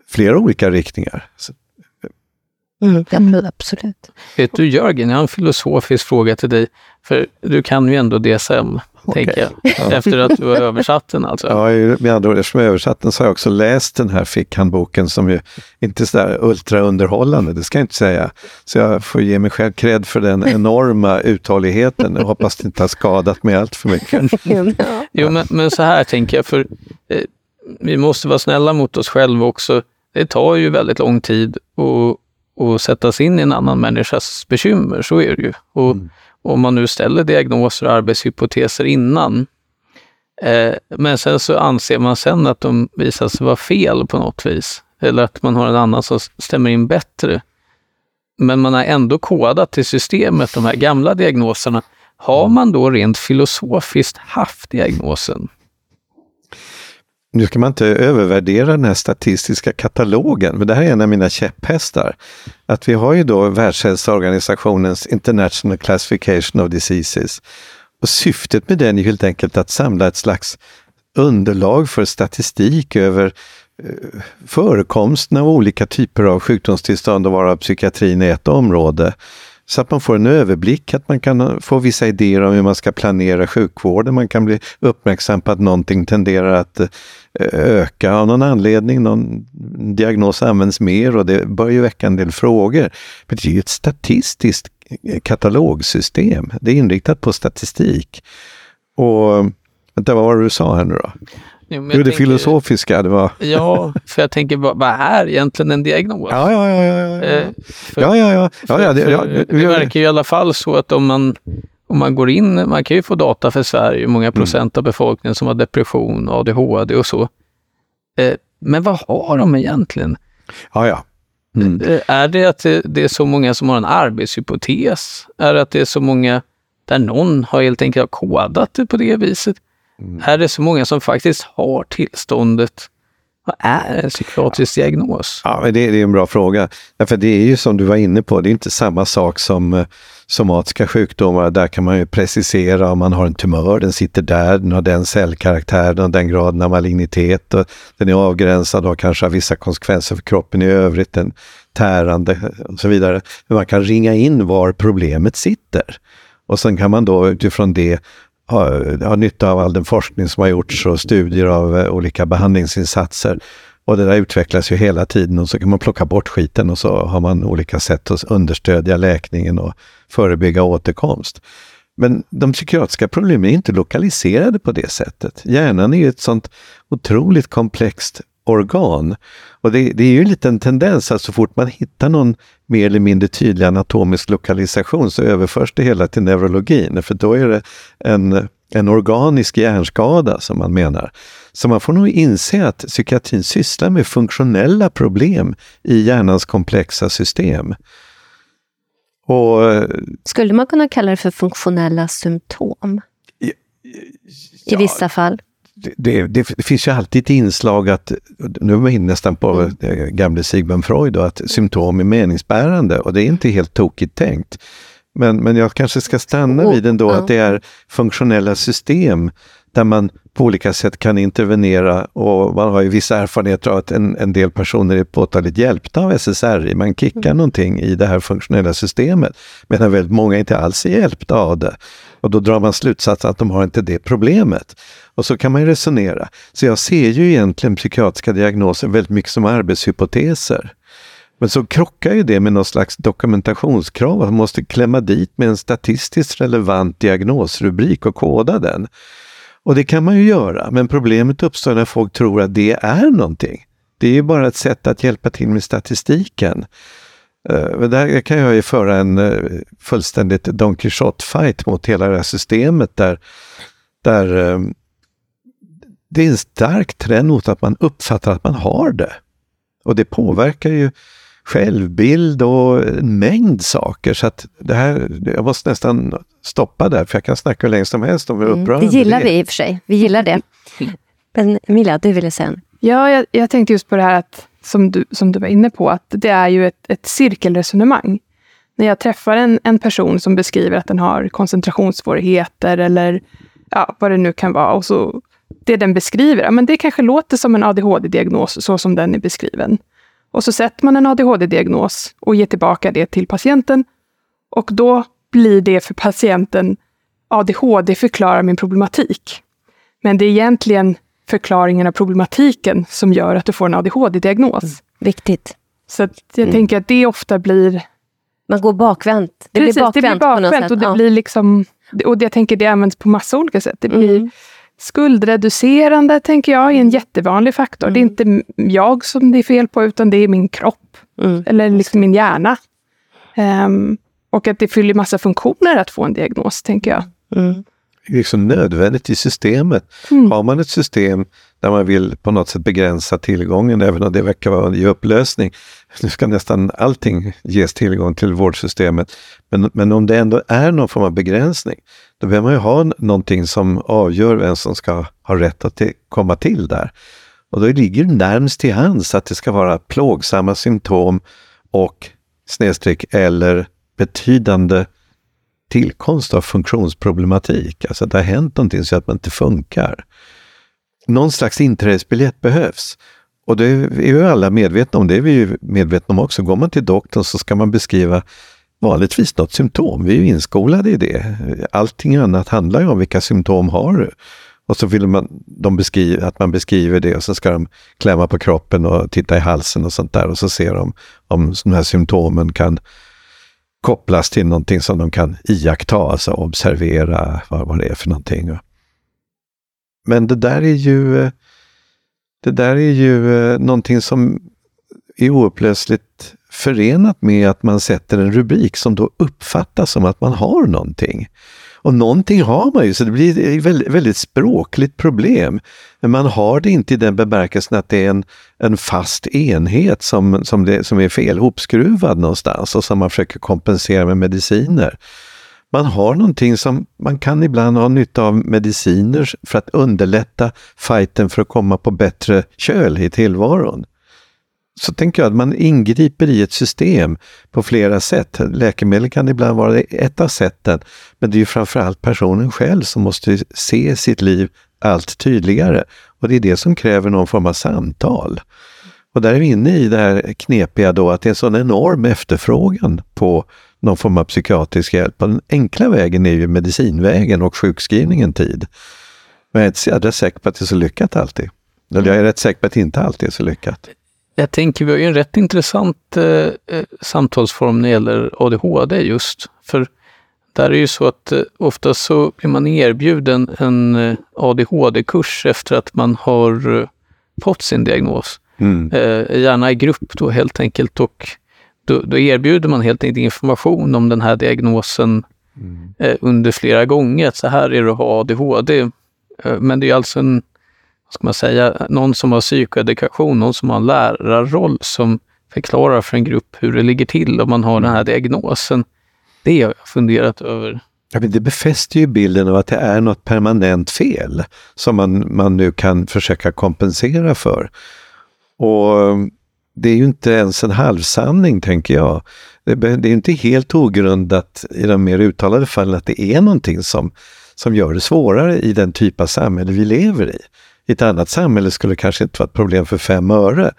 flera olika riktningar. Så, Mm, ja, absolut. Vet du Jörgen, jag har en filosofisk fråga till dig. För du kan ju ändå D S M, okay. tänker jag. Ja. Efter att du har översatt den alltså. Ja, med andra ord, eftersom jag har översatt den så har jag också läst den här fickhandboken som ju inte är så där ultraunderhållande, det ska jag inte säga. Så jag får ge mig själv cred för den enorma uthålligheten. Jag hoppas det inte har skadat mig allt för mycket. Ja. Jo, men, men så här tänker jag, för eh, vi måste vara snälla mot oss själva också. Det tar ju väldigt lång tid att och sätta sig in i en annan människas bekymmer, så är det ju. Och mm. om man nu ställer diagnoser och arbetshypoteser innan, eh, men sen så anser man sen att de visar sig vara fel på något vis, eller att man har en annan som stämmer in bättre. Men man har ändå kodat till systemet de här gamla diagnoserna. Har man då rent filosofiskt haft diagnosen? Nu ska man inte övervärdera den här statistiska katalogen, men det här är en av mina käpphästar. Att vi har ju då Världshälsoorganisationens International Classification of Diseases. Och syftet med den är helt enkelt att samla ett slags underlag för statistik över eh, förekomsten av olika typer av sjukdomstillstånd och varav psykiatrin är ett område. Så att man får en överblick, att man kan få vissa idéer om hur man ska planera sjukvården. Man kan bli uppmärksam på att någonting tenderar att öka av någon anledning. Någon diagnos används mer och det bör ju väcka en del frågor. Men det är ju ett statistiskt katalogsystem. Det är inriktat på statistik. Och vänta, vad var det du sa här nu då? Jo, det tänker, filosofiska, det var... Ja, för jag tänker, vad, vad är egentligen en diagnos? Ja, ja, ja. ja, ja. Eh, för, ja, ja, ja. För, ja, ja det, ja, det, det verkar ju i alla fall så att om man, om man går in, man kan ju få data för Sverige, hur många procent mm. av befolkningen som har depression, A D H D och så. Eh, men vad har de egentligen? Ja, ja. Mm. Eh, är det att det, det är så många som har en arbetshypotes? Är det att det är så många där någon har helt enkelt kodat det på det viset? Mm. Är det så många som faktiskt har tillståndet? Vad är en psykiatrisk ja. diagnos? Ja, men det, det är en bra fråga. Därför det är ju som du var inne på, det är inte samma sak som uh, somatiska sjukdomar. Där kan man ju precisera om man har en tumör, den sitter där, den har den cellkaraktären och den graden av malignitet. Och den är avgränsad och kanske har vissa konsekvenser för kroppen i övrigt, den tärande och så vidare. Men man kan ringa in var problemet sitter. Och sen kan man då utifrån det har, har nytta av all den forskning som har gjorts och studier av eh, olika behandlingsinsatser. Och det där utvecklas ju hela tiden och så kan man plocka bort skiten och så har man olika sätt att understödja läkningen och förebygga återkomst. Men de psykiatriska problemen är inte lokaliserade på det sättet. Hjärnan är ju ett sånt otroligt komplext organ. Och det, det är ju en liten tendens att så fort man hittar någon mer eller mindre tydlig anatomisk lokalisation så överförs det hela till neurologin. För då är det en, en organisk hjärnskada som man menar. Så man får nog inse att psykiatrin sysslar med funktionella problem i hjärnans komplexa system. Och, skulle man kunna kalla det för funktionella symptom? Ja, I vissa fall? Det, det, det finns ju alltid ett inslag att, nu är man inne nästan på mm. gamle Sigmund Freud, då, att symptom är meningsbärande och det är inte helt tokigt tänkt. Men, men jag kanske ska stanna oh, vid ändå mm. att det är funktionella system där man på olika sätt kan intervenera och man har ju vissa erfarenheter av att en, en del personer är påtagligt hjälpta av S S R I. Man kickar mm. någonting i det här funktionella systemet medan väldigt många inte alls är hjälpta av det. Och då drar man slutsatsen att de har inte det problemet. Och så kan man ju resonera. Så jag ser ju egentligen psykiatriska diagnoser väldigt mycket som arbetshypoteser. Men så krockar ju det med någon slags dokumentationskrav. Man måste klämma dit med en statistiskt relevant diagnosrubrik och koda den. Och det kan man ju göra. Men problemet uppstår när folk tror att det är någonting. Det är ju bara ett sätt att hjälpa till med statistiken. Uh, där kan jag ju föra en uh, fullständigt Don Quixote-fight mot hela det här systemet där, där uh, det är en stark trend mot att man uppfattar att man har det. Och det påverkar ju självbild och en mängd saker. Så att det här, jag måste nästan stoppa där för jag kan snacka hur länge som helst om hur upprörande det gillar vi i och för sig. Vi gillar det. Men Emilia, du ville säga. Ja, jag, jag tänkte just på det här att Som du, som du var inne på, att det är ju ett, ett cirkelresonemang. När jag träffar en, en person som beskriver att den har koncentrationssvårigheter eller ja, vad det nu kan vara, och så det den beskriver, ja, men det kanske låter som en A D H D-diagnos så som den är beskriven. Och så sätter man en A D H D-diagnos och ger tillbaka det till patienten. Och då blir det för patienten A D H D förklarar min problematik. Men det är egentligen förklaringen av problematiken som gör att du får en A D H D-diagnos. Mm. Viktigt. Så att jag mm. tänker att det ofta blir... Man går bakvänt. Det Precis, blir bakvänt, det blir bakvänt och det ja. blir liksom... Och jag tänker det används på massa olika sätt. Det blir mm. skuldreducerande, tänker jag, är en jättevanlig faktor. Mm. Det är inte jag som det är fel på, utan det är min kropp. Mm. Eller liksom min hjärna. Um, och att det fyller massa funktioner att få en diagnos, tänker jag. Mm. Det är liksom nödvändigt i systemet. Mm. Har man ett system där man vill på något sätt begränsa tillgången, även om det verkar vara i upplösning. Nu ska nästan allting ges tillgång till vårdsystemet. Men, men om det ändå är någon form av begränsning, då behöver man ju ha någonting som avgör vem som ska ha rätt att te- komma till där. Och då ligger det närmast till hands att det ska vara plågsamma symptom och snedstreck eller betydande tillkomst av funktionsproblematik. Alltså det har hänt någonting så att man inte funkar. Någon slags inträdesbiljett behövs. Och det är ju alla medvetna om. Det är vi ju medvetna om också. Går man till doktorn så ska man beskriva vanligtvis något symptom. Vi är ju inskolade i det. Allting annat handlar ju om vilka symptom har du. Och så vill man de beskriva, att man beskriver det och så ska de klämma på kroppen och titta i halsen och sånt där. Och så ser de om de här symptomen kan kopplas till någonting som de kan iaktta, alltså observera vad, vad det är för någonting. Men det där är ju det där är ju någonting som är oupplösligt förenat med att man sätter en rubrik som då uppfattas som att man har någonting. Och någonting har man ju, så det blir ett väldigt, väldigt språkligt problem. Men man har det inte i den bemärkelsen att det är en, en fast enhet som, som, det, som är fel hopskruvad någonstans och som man försöker kompensera med mediciner. Man har någonting som man kan ibland ha nytta av mediciner för att underlätta fighten för att komma på bättre köl i tillvaron. Så tänker jag att man ingriper i ett system på flera sätt. Läkemedel kan ibland vara ett av sätten, men det är ju framförallt personen själv som måste se sitt liv allt tydligare. Och det är det som kräver någon form av samtal. Och där är vi inne i det här knepiga då att det är en sån enorm efterfrågan på någon form av psykiatrisk hjälp. Och den enkla vägen är ju medicinvägen och sjukskrivningen tid. Men jag är inte så jävla säker på att det är så lyckat alltid. Eller jag är rätt säker på att det inte alltid är så lyckat. Jag tänker vi har ju en rätt intressant eh, samtalsform när det gäller A D H D just. För där är ju så att eh, ofta så blir man erbjuden en eh, A D H D-kurs efter att man har eh, fått sin diagnos. Mm. Eh, gärna i grupp då helt enkelt, och då, då erbjuder man helt enkelt information om den här diagnosen mm. eh, under flera gånger. Så här är det att ha A D H D. Eh, men det är ju alltså en ska man säga, någon som har psykoedukation, någon som har en lärarroll som förklarar för en grupp hur det ligger till om man har den här diagnosen. Det har jag funderat över. Ja, men det befäster ju bilden av att det är något permanent fel som man, man nu kan försöka kompensera för. Och det är ju inte ens en halvsanning, tänker jag. Det, det är inte helt ogrundat i de mer uttalade fallen att det är någonting som, som gör det svårare i den typ av samhälle vi lever i. I ett annat samhälle skulle det kanske inte vara ett problem för fem öre.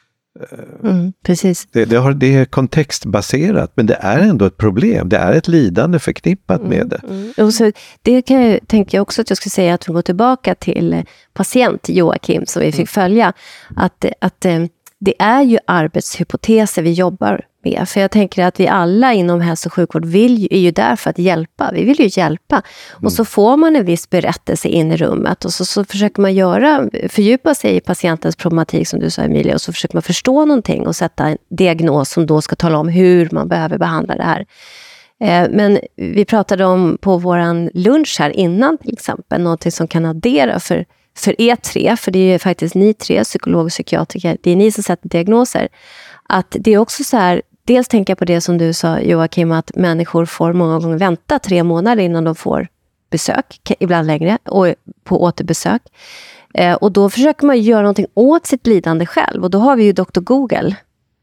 Mm, precis. Det, det, har, det är kontextbaserat, men det är ändå ett problem. Det är ett lidande förknippat mm, med det. Mm. Och så, det kan jag tänka också att jag skulle säga att vi går tillbaka till patient Joakim som vi fick följa. Att, att det är ju arbetshypoteser vi jobbar med. För jag tänker att vi alla inom hälso- och sjukvård vill ju, är ju där för att hjälpa. Vi vill ju hjälpa. Mm. Och så får man en viss berättelse in i rummet och så, så försöker man göra, fördjupa sig i patientens problematik som du sa, Emilia, och så försöker man förstå någonting och sätta en diagnos som då ska tala om hur man behöver behandla det här. Eh, men vi pratade om på våran lunch här innan till exempel, någonting som kan addera för för er tre, för det är ju faktiskt ni tre, psykolog och psykiatriker, det är ni som sätter diagnoser, att det är också så här, dels tänka på det som du sa Joakim, att människor får många gånger vänta tre månader innan de får besök, ibland längre, och på återbesök. Eh, och då försöker man göra någonting åt sitt lidande själv, och då har vi ju doktor Google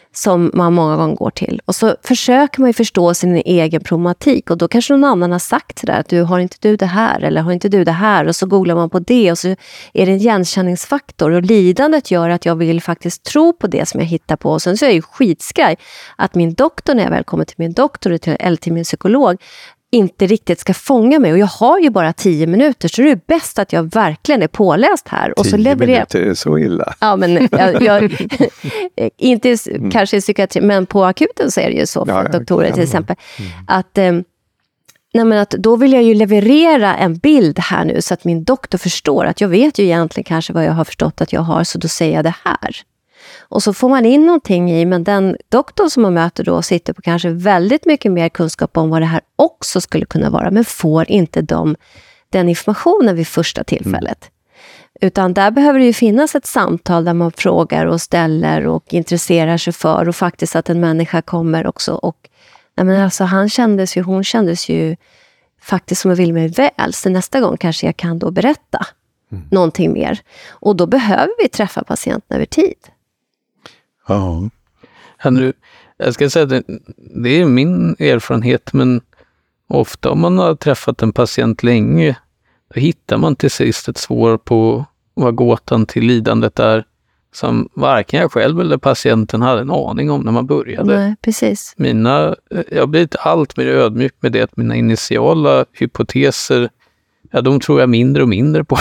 som man många gånger går till. Och så försöker man ju förstå sin egen problematik. Och då kanske någon annan har sagt sådär att du har inte du det här eller har inte du det här. Och så googlar man på det och så är det en igenkänningsfaktor. Och lidandet gör att jag vill faktiskt tro på det som jag hittar på. Och sen så är jag ju skitskraj att min doktor, när jag väl kommer till min doktor eller till min psykolog, inte riktigt ska fånga mig. Och jag har ju bara tio minuter, så det är bäst att jag verkligen är påläst här. Och tio så levererar. minuter är så illa. Ja, men jag, jag, inte mm. kanske i psykiatri, men på akuten så är det ju så för ja, doktorer till exempel. Mm. Att, eh, nej men att då vill jag ju leverera en bild här nu så att min doktor förstår att jag vet ju egentligen kanske vad jag har förstått att jag har, så då säger jag det här. Och så får man in någonting i, men den doktor som man möter då sitter på kanske väldigt mycket mer kunskap om vad det här också skulle kunna vara, men får inte de, den informationen vid första tillfället. Mm. Utan där behöver det ju finnas ett samtal där man frågar och ställer och intresserar sig för, och faktiskt att en människa kommer också och nej men alltså, han kändes ju, hon kändes ju faktiskt som jag vill mig väl, så nästa gång kanske jag kan då berätta mm. någonting mer. Och då behöver vi träffa patienten över tid. Ja. Ja, jag ska säga det, det är min erfarenhet, men ofta om man har träffat en patient länge, då hittar man till sist ett svar på vad gåtan till lidandet är, som varken jag själv eller patienten hade en aning om när man började. Nej, precis. Mina, jag har blivit allt mer ödmjuk med det, att mina initiala hypoteser, ja, de tror jag mindre och mindre på.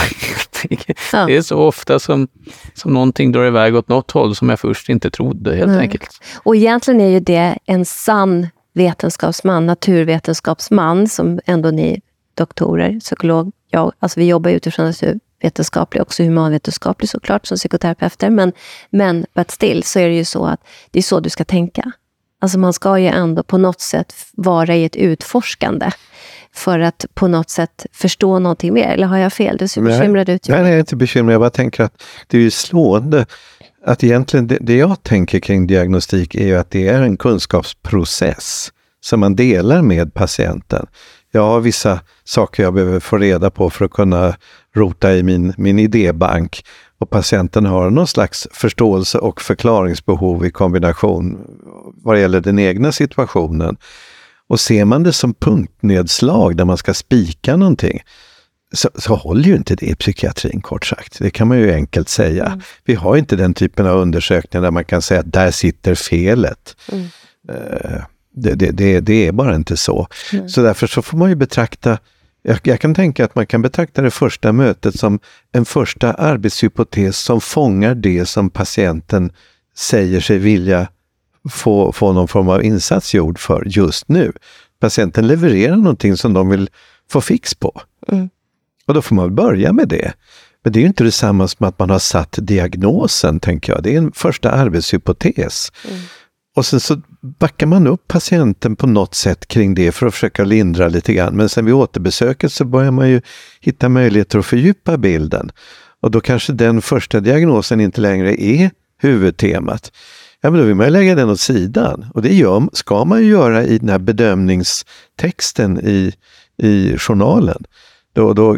Ja. Det är så ofta som, som någonting drar iväg åt något håll som jag först inte trodde, helt Nej. enkelt. Och egentligen är ju det en sann vetenskapsman, naturvetenskapsman, som ändå ni doktorer, psykolog, jag, alltså vi jobbar utifrån naturvetenskaplig, också humanvetenskaplig såklart som psykoterapeuter, men, men but still så är det ju så att det är så du ska tänka. Alltså man ska ju ändå på något sätt vara i ett utforskande för att på något sätt förstå någonting mer. Eller har jag fel? Du ser bekymrad ut. Nej, nej, jag är inte bekymrad. Jag bara tänker att det är ju slående att egentligen det, det jag tänker kring diagnostik är ju att det är en kunskapsprocess som man delar med patienten. Jag har vissa saker jag behöver få reda på för att kunna rota i min, min idébank. Och patienten har någon slags förståelse och förklaringsbehov i kombination vad det gäller den egna situationen. Och ser man det som punktnedslag där man ska spika någonting, så, så håller ju inte det i psykiatrin, kort sagt. Det kan man ju enkelt säga. Mm. Vi har inte den typen av undersökningar där man kan säga att där sitter felet. Mm. Uh, det, det, det, det är bara inte så. Mm. Så därför så får man ju betrakta, jag, jag kan tänka att man kan betrakta det första mötet som en första arbetshypotes som fångar det som patienten säger sig vilja Få, få någon form av insats gjord för just nu. Patienten levererar någonting som de vill få fix på. Mm. Och då får man börja med det. Men det är ju inte detsamma som att man har satt diagnosen, tänker jag. Det är en första arbetshypotes. Mm. Och sen så backar man upp patienten på något sätt kring det för att försöka lindra lite grann. Men sen vid återbesöket så börjar man ju hitta möjligheter att fördjupa bilden. Och då kanske den första diagnosen inte längre är huvudtemat. Ja, men då vill man lägga den åt sidan. Och det gör, ska man ju göra i den här bedömningstexten i, i journalen. Då, då,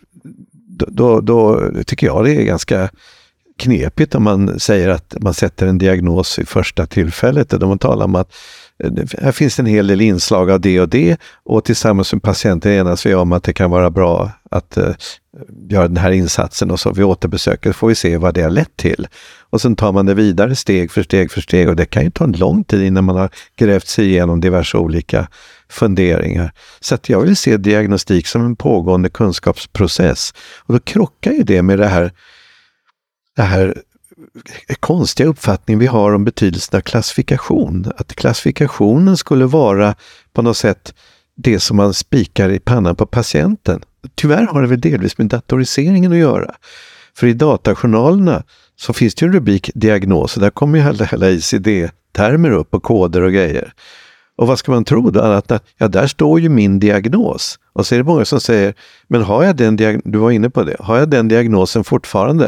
då, då tycker jag det är ganska knepigt om man säger att man sätter en diagnos i första tillfället. Då man talar om att här finns en hel del inslag av det och det. Och tillsammans med patienten enas vi om att det kan vara bra att uh, göra den här insatsen. Och så vid återbesöket får vi se vad det har lett till. Och sen tar man det vidare steg för steg för steg. Och det kan ju ta en lång tid innan man har grävt sig igenom diverse olika funderingar. Så att jag vill se diagnostik som en pågående kunskapsprocess. Och då krockar ju det med det här, det här konstiga uppfattning vi har om betydelsen av klassifikation. Att klassifikationen skulle vara på något sätt det som man spikar i pannan på patienten. Tyvärr har det väl delvis med datoriseringen att göra. För i datajournalerna så finns det ju en rubrik diagnos, och där kommer ju alla, alla I C D-termer upp och koder och grejer. Och vad ska man tro då? Att, ja, där står ju min diagnos. Och så är det många som säger, men har jag den diagnosen, du var inne på det, har jag den diagnosen fortfarande?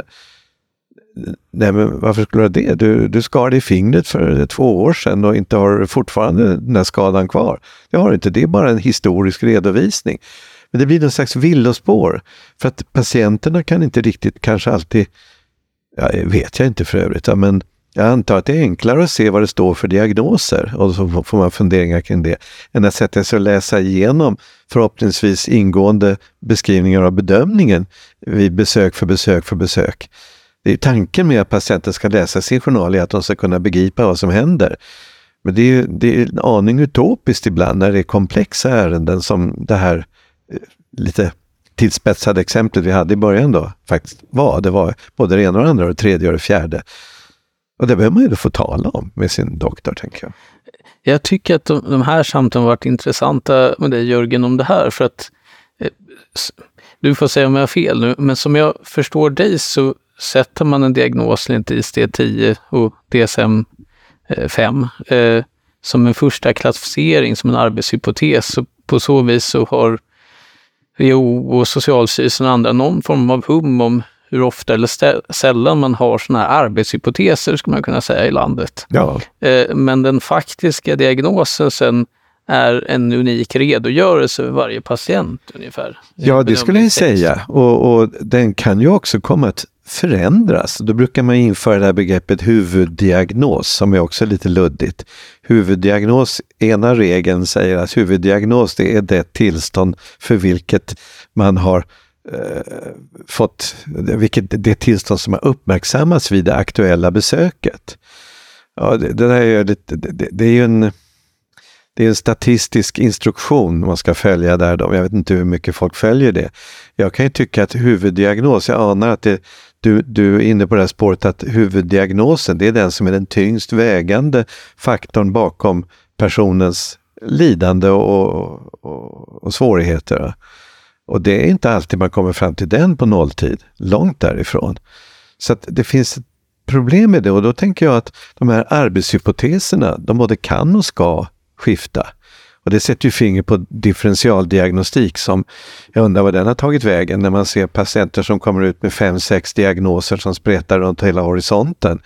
Nej, men varför skulle du det? Du, du skar dig i fingret för två år sedan och inte har fortfarande den här skadan kvar. Det har du inte, det är bara en historisk redovisning. Men det blir någon slags villospår. För att patienterna kan inte riktigt, kanske alltid, ja, vet jag inte för övrigt, ja, men Jag antar att det är enklare att se vad det står för diagnoser och så får man funderingar kring det än att sätta sig och läsa igenom förhoppningsvis ingående beskrivningar av bedömningen vid besök för besök för besök. Det är tanken med att patienten ska läsa sin journal är att de ska kunna begripa vad som händer. Men det är, det är en aning utopiskt ibland när det är komplexa ärenden som det här lite tillspetsade exemplet vi hade i början då faktiskt var. Det var både det ena och det andra och det tredje och det fjärde. Och det behöver man ju då få tala om med sin doktor, tänker jag. Jag tycker att de, de här samtalen har varit intressanta med dig, Jörgen, om det här. För att, eh, du får säga om jag har fel nu, men som jag förstår dig så sätter man en diagnos enligt I C D tio och D S M fem eh, som en första klassificering, som en arbetshypotes. Så på så vis så har W H O och Socialstyrelsen och andra någon form av hum om hur ofta eller stä- sällan man har såna här arbetshypoteser, skulle man kunna säga, i landet. Ja. Eh, men den faktiska diagnosen sen är en unik redogörelse för varje patient ungefär. Ja, det skulle jag säga. Och, och den kan ju också komma att förändras. Då brukar man införa det här begreppet huvuddiagnos som är också lite luddigt. Huvuddiagnos, ena regeln säger att huvuddiagnos det är det tillstånd för vilket man har eh, fått, vilket det tillstånd som har uppmärksammats vid det aktuella besöket. Ja, det, det där är ju lite, det, det är ju en Det är en statistisk instruktion man ska följa där. Då. Jag vet inte hur mycket folk följer det. Jag kan ju tycka att huvuddiagnos, jag anar att det, du, du är inne på det här spåret att huvuddiagnosen, det är den som är den tyngst vägande faktorn bakom personens lidande och, och, och svårigheter. Och det är inte alltid man kommer fram till den på nolltid, långt därifrån. Så att det finns ett problem med det, och då tänker jag att de här arbetshypoteserna, de både kan och ska skifta. Och det sätter ju finger på differentialdiagnostik som jag undrar vad den har tagit vägen när man ser patienter som kommer ut med fem, sex diagnoser som spretar runt hela horisonten.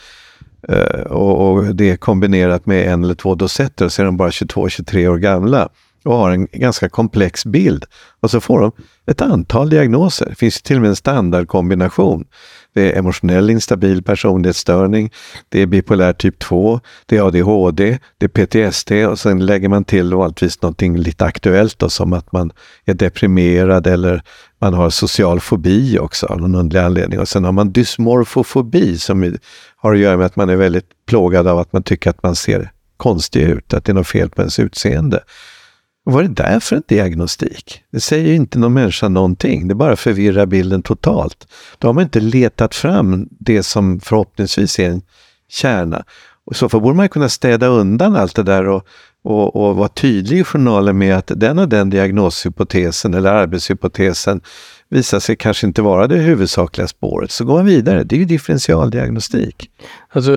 Uh, och, och det är kombinerat med en eller två dosetter och så är de bara tjugotvå till tjugotre år gamla och har en ganska komplex bild. Och så får de ett antal diagnoser. Det finns till och med en standardkombination. Det är emotionell instabil personlighetsstörning, det är bipolär typ två, det är A D H D, det är P T S D och sen lägger man till vanligtvis någonting lite aktuellt då, som att man är deprimerad eller man har social fobi också av någon underlig anledning. Och sen har man dysmorfofobi som har att göra med att man är väldigt plågad av att man tycker att man ser konstig ut, att det är något fel på ens utseende. Och vad är det där för en diagnostik? Det säger ju inte någon människa någonting. Det bara förvirrar bilden totalt. Då har man inte letat fram det som förhoppningsvis är en kärna. Och så får borde man kunna städa undan allt det där och, och, och vara tydlig i journalen med att den och den diagnoshypotesen eller arbetshypotesen visar sig kanske inte vara det huvudsakliga spåret. Så går man vidare. Det är ju differentialdiagnostik. Alltså...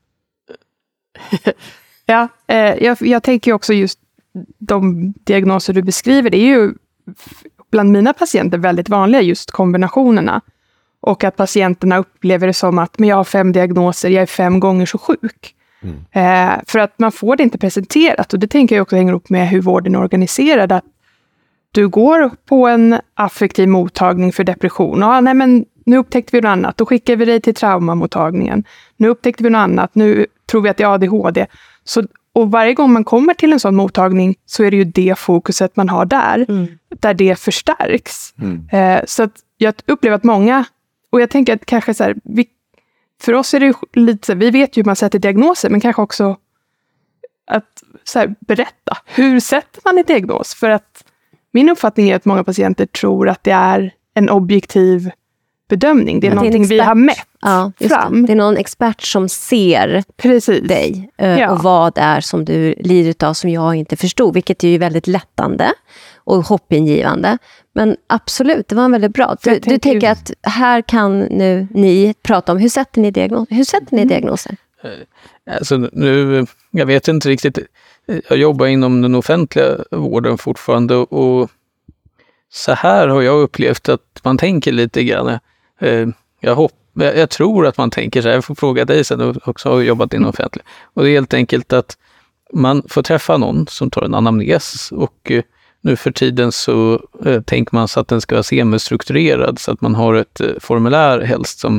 ja, eh, jag, jag tänker också just de diagnoser du beskriver, det är ju bland mina patienter väldigt vanliga, just kombinationerna. Och att patienterna upplever det som att men jag har fem diagnoser, jag är fem gånger så sjuk. Mm. Eh, för att man får det inte presenterat, och det tänker jag också hänger upp med hur vården är organiserad. Att du går på en affektiv mottagning för depression. Ja, nej men nu upptäckte vi något annat, då skickar vi dig till traumamottagningen. Nu upptäckte vi något annat, nu tror vi att det är A D H D. Så Och varje gång man kommer till en sån mottagning så är det ju det fokuset man har där. Mm. Där det förstärks. Mm. Eh, så att jag upplever att många, och jag tänker att kanske så här, vi, för oss är det ju lite så här, vi vet ju hur man sätter diagnoser, men kanske också att så här, berätta. Hur sätter man en diagnos? För att min uppfattning är att många patienter tror att det är en objektiv bedömning. Det är ja, någonting det är vi har mätt ja, fram. Det. det är någon expert som ser Precis. dig eh, ja. och vad det är som du lider av som jag inte förstod. Vilket är ju väldigt lättande och hoppingivande. Men absolut, det var väldigt bra. Du, tänker, du tänker att här kan nu ni prata om hur sätter ni, diagnos, hur sätter ni diagnoser? Alltså nu, jag vet inte riktigt. Jag jobbar inom den offentliga vården fortfarande och så här har jag upplevt att man tänker lite grann. Jag, hopp, jag tror att man tänker så här, jag får fråga dig sen, du också har jobbat inom offentligt. Och det är helt enkelt att man får träffa någon som tar en anamnes och nu för tiden så eh, tänker man så att den ska vara semistrukturerad så att man har ett eh, formulär helst som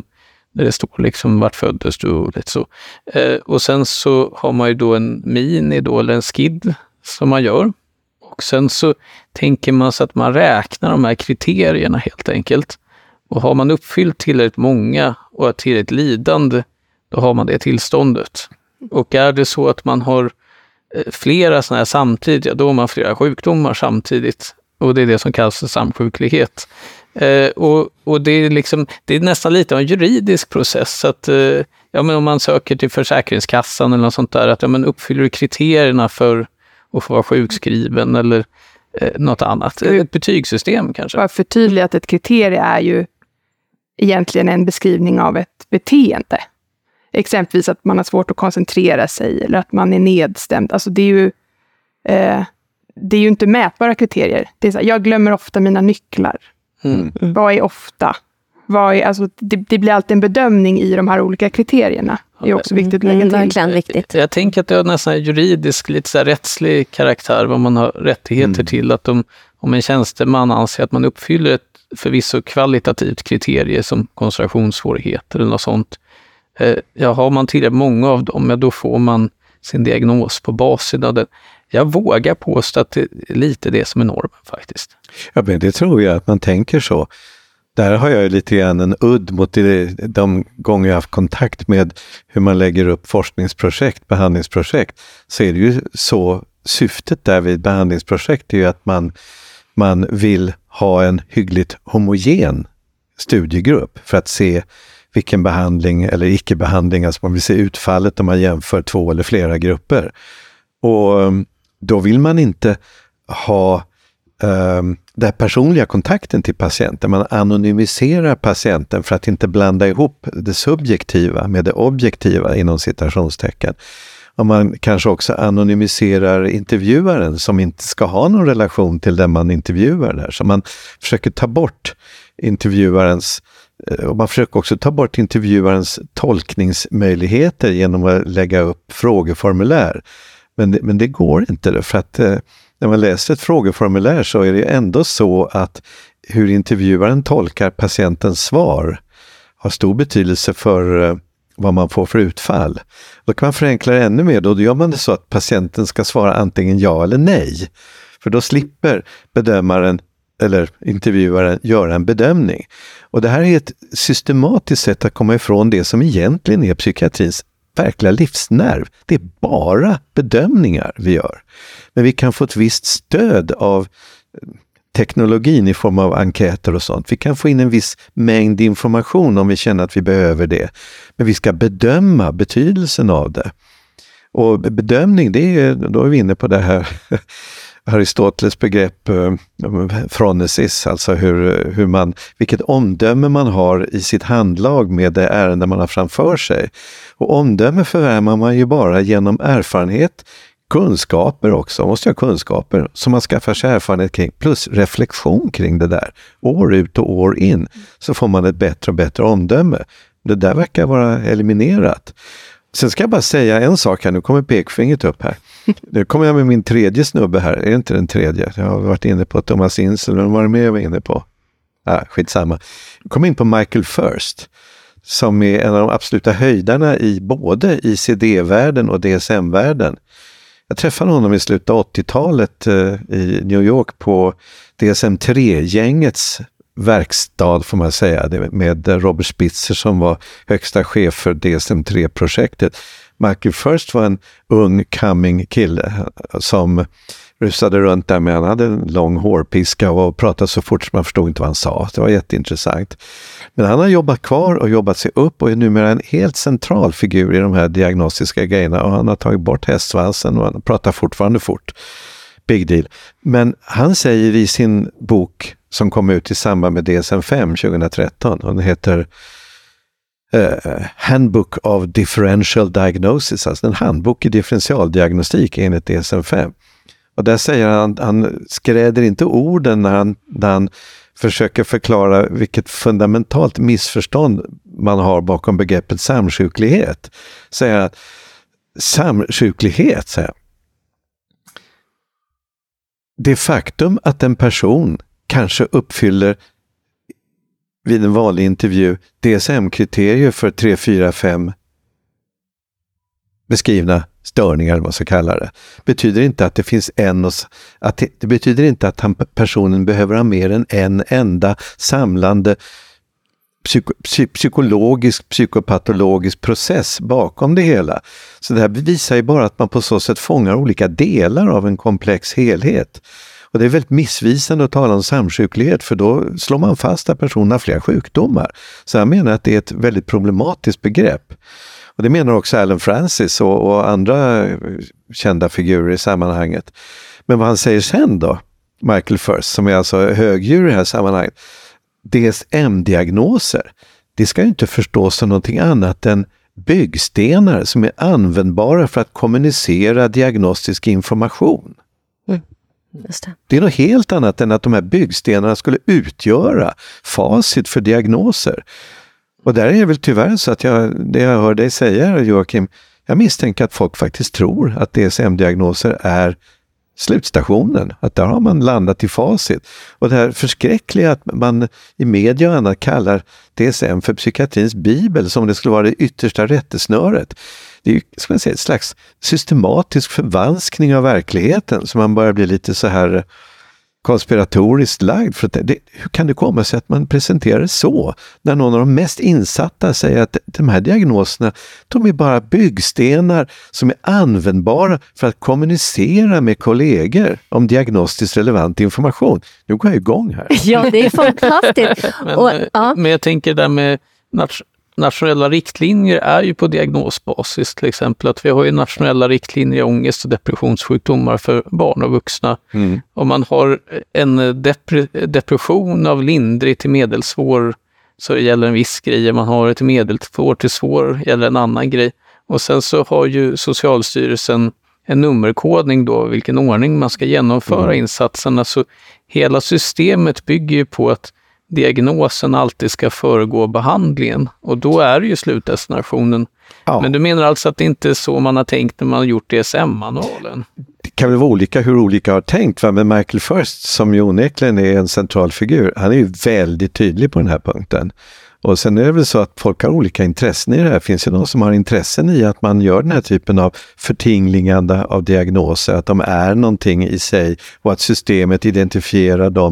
där det står liksom vart föddes du och lite så. Eh, och sen så har man ju då en mini då, eller en skid som man gör. Och sen så tänker man så att man räknar de här kriterierna helt enkelt. Och har man uppfyllt tillräckligt många och är tillräckligt lidande, då har man det tillståndet. Och är det så att man har flera sådana här samtidigt, ja, då har man flera sjukdomar samtidigt. Och det är det som kallas för samsjuklighet. Eh, och och det, är liksom, det är nästan lite av en juridisk process. Att, eh, ja, men om man söker till Försäkringskassan eller något sånt där, att ja, men uppfyller du kriterierna för att få vara sjukskriven eller eh, något annat. Ett betygssystem kanske. Bara förtydliga att ett kriterie är ju egentligen en beskrivning av ett beteende. Exempelvis att man har svårt att koncentrera sig eller att man är nedstämd. Alltså det är ju, eh, det är ju inte mätbara kriterier. Det är så här, jag glömmer ofta mina nycklar. Mm. Vad är ofta? Vad är, alltså, det, det blir alltid en bedömning i de här olika kriterierna. Det är också viktigt att lägga till. Mm, verkligen viktigt. Jag, jag tänker att det har nästan juridisk, lite så här rättslig karaktär, vad man har rättigheter mm. till. Att om, om en tjänsteman anser att man uppfyller ett förvisso kvalitativt kriterie som koncentrationssvårigheter eller något sånt. Eh, ja, har man tillräckligt många av dem, ja, då får man sin diagnos på basen av det. Jag vågar påstå att det är lite det som är normen faktiskt. Ja, men det tror jag att man tänker så. Där har jag lite grann en udd mot det, de gånger jag haft kontakt med hur man lägger upp forskningsprojekt, behandlingsprojekt. Så är det ju så, syftet där vid behandlingsprojekt är ju att man, man vill ha en hyggligt homogen studiegrupp för att se vilken behandling eller icke-behandling, alltså man vill se utfallet om man jämför två eller flera grupper. Och då vill man inte ha um, den personliga kontakten till patienten. Man anonymiserar patienten för att inte blanda ihop det subjektiva med det objektiva inom citationstecken. Och man kanske också anonymiserar intervjuaren som inte ska ha någon relation till den man intervjuar där. Så man försöker ta bort intervjuarens, och man försöker också ta bort intervjuarens tolkningsmöjligheter genom att lägga upp frågeformulär. Men det, men det går inte, för att eh, när man läser ett frågeformulär så är det ändå så att hur intervjuaren tolkar patientens svar har stor betydelse för eh, vad man får för utfall. Då kan man förenkla det ännu mer, då, då gör man det så att patienten ska svara antingen ja eller nej. För då slipper bedömaren eller intervjuaren göra en bedömning. Och det här är ett systematiskt sätt att komma ifrån det som egentligen är psykiatrins verkliga livsnerv. Det är bara bedömningar vi gör. Men vi kan få ett visst stöd av teknologin i form av enkäter och sånt. Vi kan få in en viss mängd information om vi känner att vi behöver det. Men vi ska bedöma betydelsen av det. Och bedömning, det är, då är vi inne på det här Aristoteles begrepp eh, phronesis, alltså hur, hur man, vilket omdöme man har i sitt handlag med det ärende man har framför sig. Och omdöme förvärvar man ju bara genom erfarenhet, kunskaper också, man måste ha kunskaper som man skaffar sig erfarenhet kring, plus reflektion kring det där. År ut och år in så får man ett bättre och bättre omdöme. Det där verkar vara eliminerat. Sen ska jag bara säga en sak här, nu kommer pekfingret upp här. Nu kommer jag med min tredje snubbe här, är det inte den tredje? Jag har varit inne på Thomas Insel, men vad är det mer jag var inne på? Ah, skitsamma. Jag kom in på Michael First, som är en av de absoluta höjdarna i både I C D-världen och D S M-världen. Jag träffade honom i slutet av åttiotalet eh, i New York på D S M tre-gängets verkstad, får man säga, med Robert Spitzer som var högsta chef för D S M tre-projektet. Michael First var en ung coming kille som rusade runt där med, han hade en lång hårpiska och pratade så fort som man förstod inte vad han sa. Det var jätteintressant. Men han har jobbat kvar och jobbat sig upp och är numera en helt central figur i de här diagnostiska grejerna, och han har tagit bort hästsvansen och han pratar fortfarande fort. Big deal. Men han säger i sin bok som kom ut i samband med D S M fem tjugohundratretton, och den heter uh, Handbook of Differential Diagnosis, alltså en handbok i differentialdiagnostik enligt D S M fem. Och där säger han, han skräder inte orden när han, när han försöker förklara vilket fundamentalt missförstånd man har bakom begreppet samsjuklighet. Säger att samsjuklighet, säger det faktum att en person kanske uppfyller vid en vanlig intervju D S M-kriterier för tre, fyra, fem beskrivna störningar, eller vad man ska kalla det, betyder inte att det finns en och, att det, det betyder inte att han, personen behöver ha mer än en enda samlande psyko, psy, psykologisk, psykopatologisk process bakom det hela. Så det här visar ju bara att man på så sätt fångar olika delar av en komplex helhet. Och det är väldigt missvisande att tala om samsjuklighet, för då slår man fast att personen har flera sjukdomar. Så jag menar att det är ett väldigt problematiskt begrepp. Och det menar också Alan Francis och, och andra kända figurer i sammanhanget. Men vad han säger sen då, Michael First, som är alltså högdjur i det här sammanhanget, D S M-diagnoser, det ska ju inte förstås som någonting annat än byggstenar som är användbara för att kommunicera diagnostisk information. Mm. Just det. Det är något helt annat än att de här byggstenarna skulle utgöra facit för diagnoser. Och där är det väl tyvärr så att jag, det jag hör dig säga, Joakim, jag misstänker att folk faktiskt tror att D S M-diagnoser är slutstationen, att där har man landat i facit. Och det här förskräckliga att man i media och annat kallar D S M för psykiatrins bibel, som det skulle vara det yttersta rättesnöret. Det är ju, ska man säga, ett slags systematisk förvanskning av verkligheten, som man börjar bli lite så här konspiratoriskt lagd. För att det, hur kan det komma sig att man presenterar det så? När någon av de mest insatta säger att de här diagnoserna, de är bara byggstenar som är användbara för att kommunicera med kollegor om diagnostiskt relevant information. Nu går jag igång här. Ja, det är fantastiskt. men, och, ja. men jag tänker där med nat- nationella riktlinjer är ju på diagnosbasis, till exempel att vi har ju nationella riktlinjer i ångest- och depressionssjukdomar för barn och vuxna. Mm. Om man har en depre- depression av lindrig till medelsvår, så gäller en viss grej. Om man har ett medelsvår till svår, gäller en annan grej. Och sen så har ju Socialstyrelsen en nummerkodning då, vilken ordning man ska genomföra mm. insatserna. Så hela systemet bygger ju på att diagnosen alltid ska föregå behandlingen, och då är det ju slutdestinationen. Ja. Men du menar alltså att det inte är så man har tänkt när man har gjort D S M-manualen? Det kan väl vara olika hur olika har tänkt, va? Men Michael First, som ju onekligen är en central figur, han är ju väldigt tydlig på den här punkten. Och sen är det väl så att folk har olika intressen i det här. Finns det någon som har intressen i att man gör den här typen av förtinglingande av diagnoser, att de är någonting i sig och att systemet identifierar dem.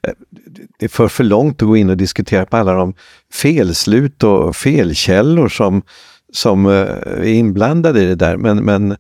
Det för för långt att gå in och diskutera på alla de felslut och felkällor som, som är inblandade i det där. Men, men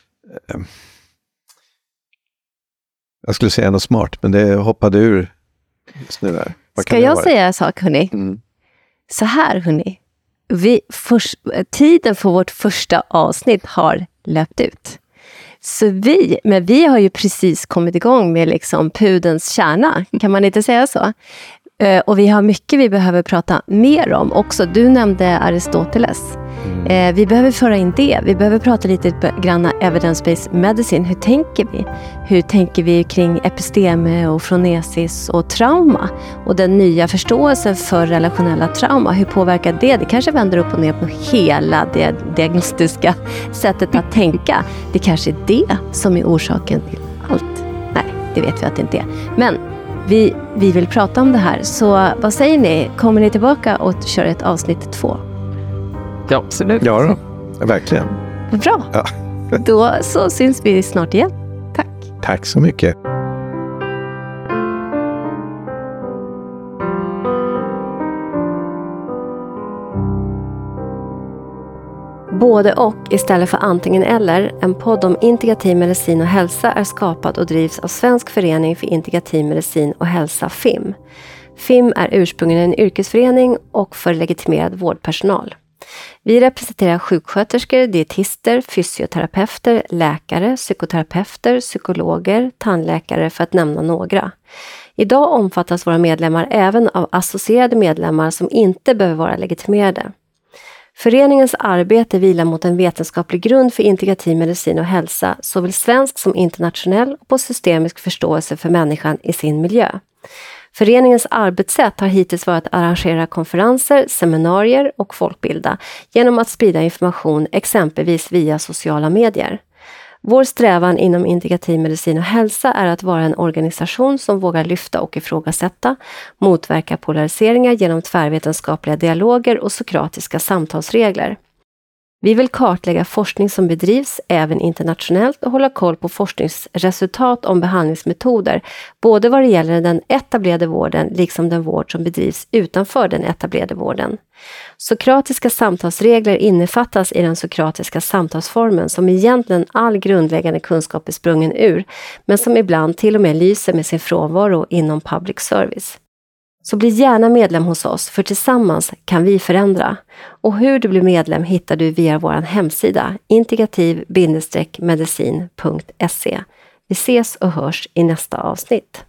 jag skulle säga något smart, men det hoppade ur just nu där. Ska jag säga en sak, hörni? Mm. Så här, hörni. Vi, för, tiden för vårt första avsnitt har löpt ut. Så vi, men vi har ju precis kommit igång med liksom pudens kärna. Kan man inte säga så? Uh, och vi har mycket vi behöver prata mer om också. Du nämnde Aristoteles. Mm. Uh, vi behöver föra in det. Vi behöver prata lite grann evidence-based medicine. Hur tänker vi? Hur tänker vi kring episteme och fronesis och trauma? Och den nya förståelsen för relationella trauma. Hur påverkar det? Det kanske vänder upp och ner på hela det diagnostiska sättet att tänka. Det kanske är det som är orsaken till allt. Nej, det vet vi att det inte är. Men Vi, vi vill prata om det här. Så vad säger ni? Kommer ni tillbaka och kör ett avsnitt två? Ja, absolut. Ja, då. Verkligen. Bra. Ja. Då så syns vi snart igen. Tack. Tack så mycket. Både och istället för antingen eller, en podd om integrativ medicin och hälsa är skapad och drivs av Svensk förening för integrativ medicin och hälsa, F I M. F I M är ursprungligen en yrkesförening och för legitimerad vårdpersonal. Vi representerar sjuksköterskor, dietister, fysioterapeuter, läkare, psykoterapeuter, psykologer, tandläkare för att nämna några. Idag omfattas våra medlemmar även av associerade medlemmar som inte behöver vara legitimerade. Föreningens arbete vilar mot en vetenskaplig grund för integrativ medicin och hälsa, såväl svensk som internationell, och på systemisk förståelse för människan i sin miljö. Föreningens arbetssätt har hittills varit att arrangera konferenser, seminarier och folkbilda genom att sprida information exempelvis via sociala medier. Vår strävan inom integrativ medicin och hälsa är att vara en organisation som vågar lyfta och ifrågasätta, motverka polariseringar genom tvärvetenskapliga dialoger och sokratiska samtalsregler. Vi vill kartlägga forskning som bedrivs även internationellt och hålla koll på forskningsresultat om behandlingsmetoder, både vad det gäller den etablerade vården liksom den vård som bedrivs utanför den etablerade vården. Sokratiska samtalsregler innefattas i den sokratiska samtalsformen som egentligen all grundläggande kunskap är sprungen ur, men som ibland till och med lyser med sin frånvaro inom public service. Så bli gärna medlem hos oss, för tillsammans kan vi förändra. Och hur du blir medlem hittar du via vår hemsida integrativ medicin punkt se. Vi ses och hörs i nästa avsnitt.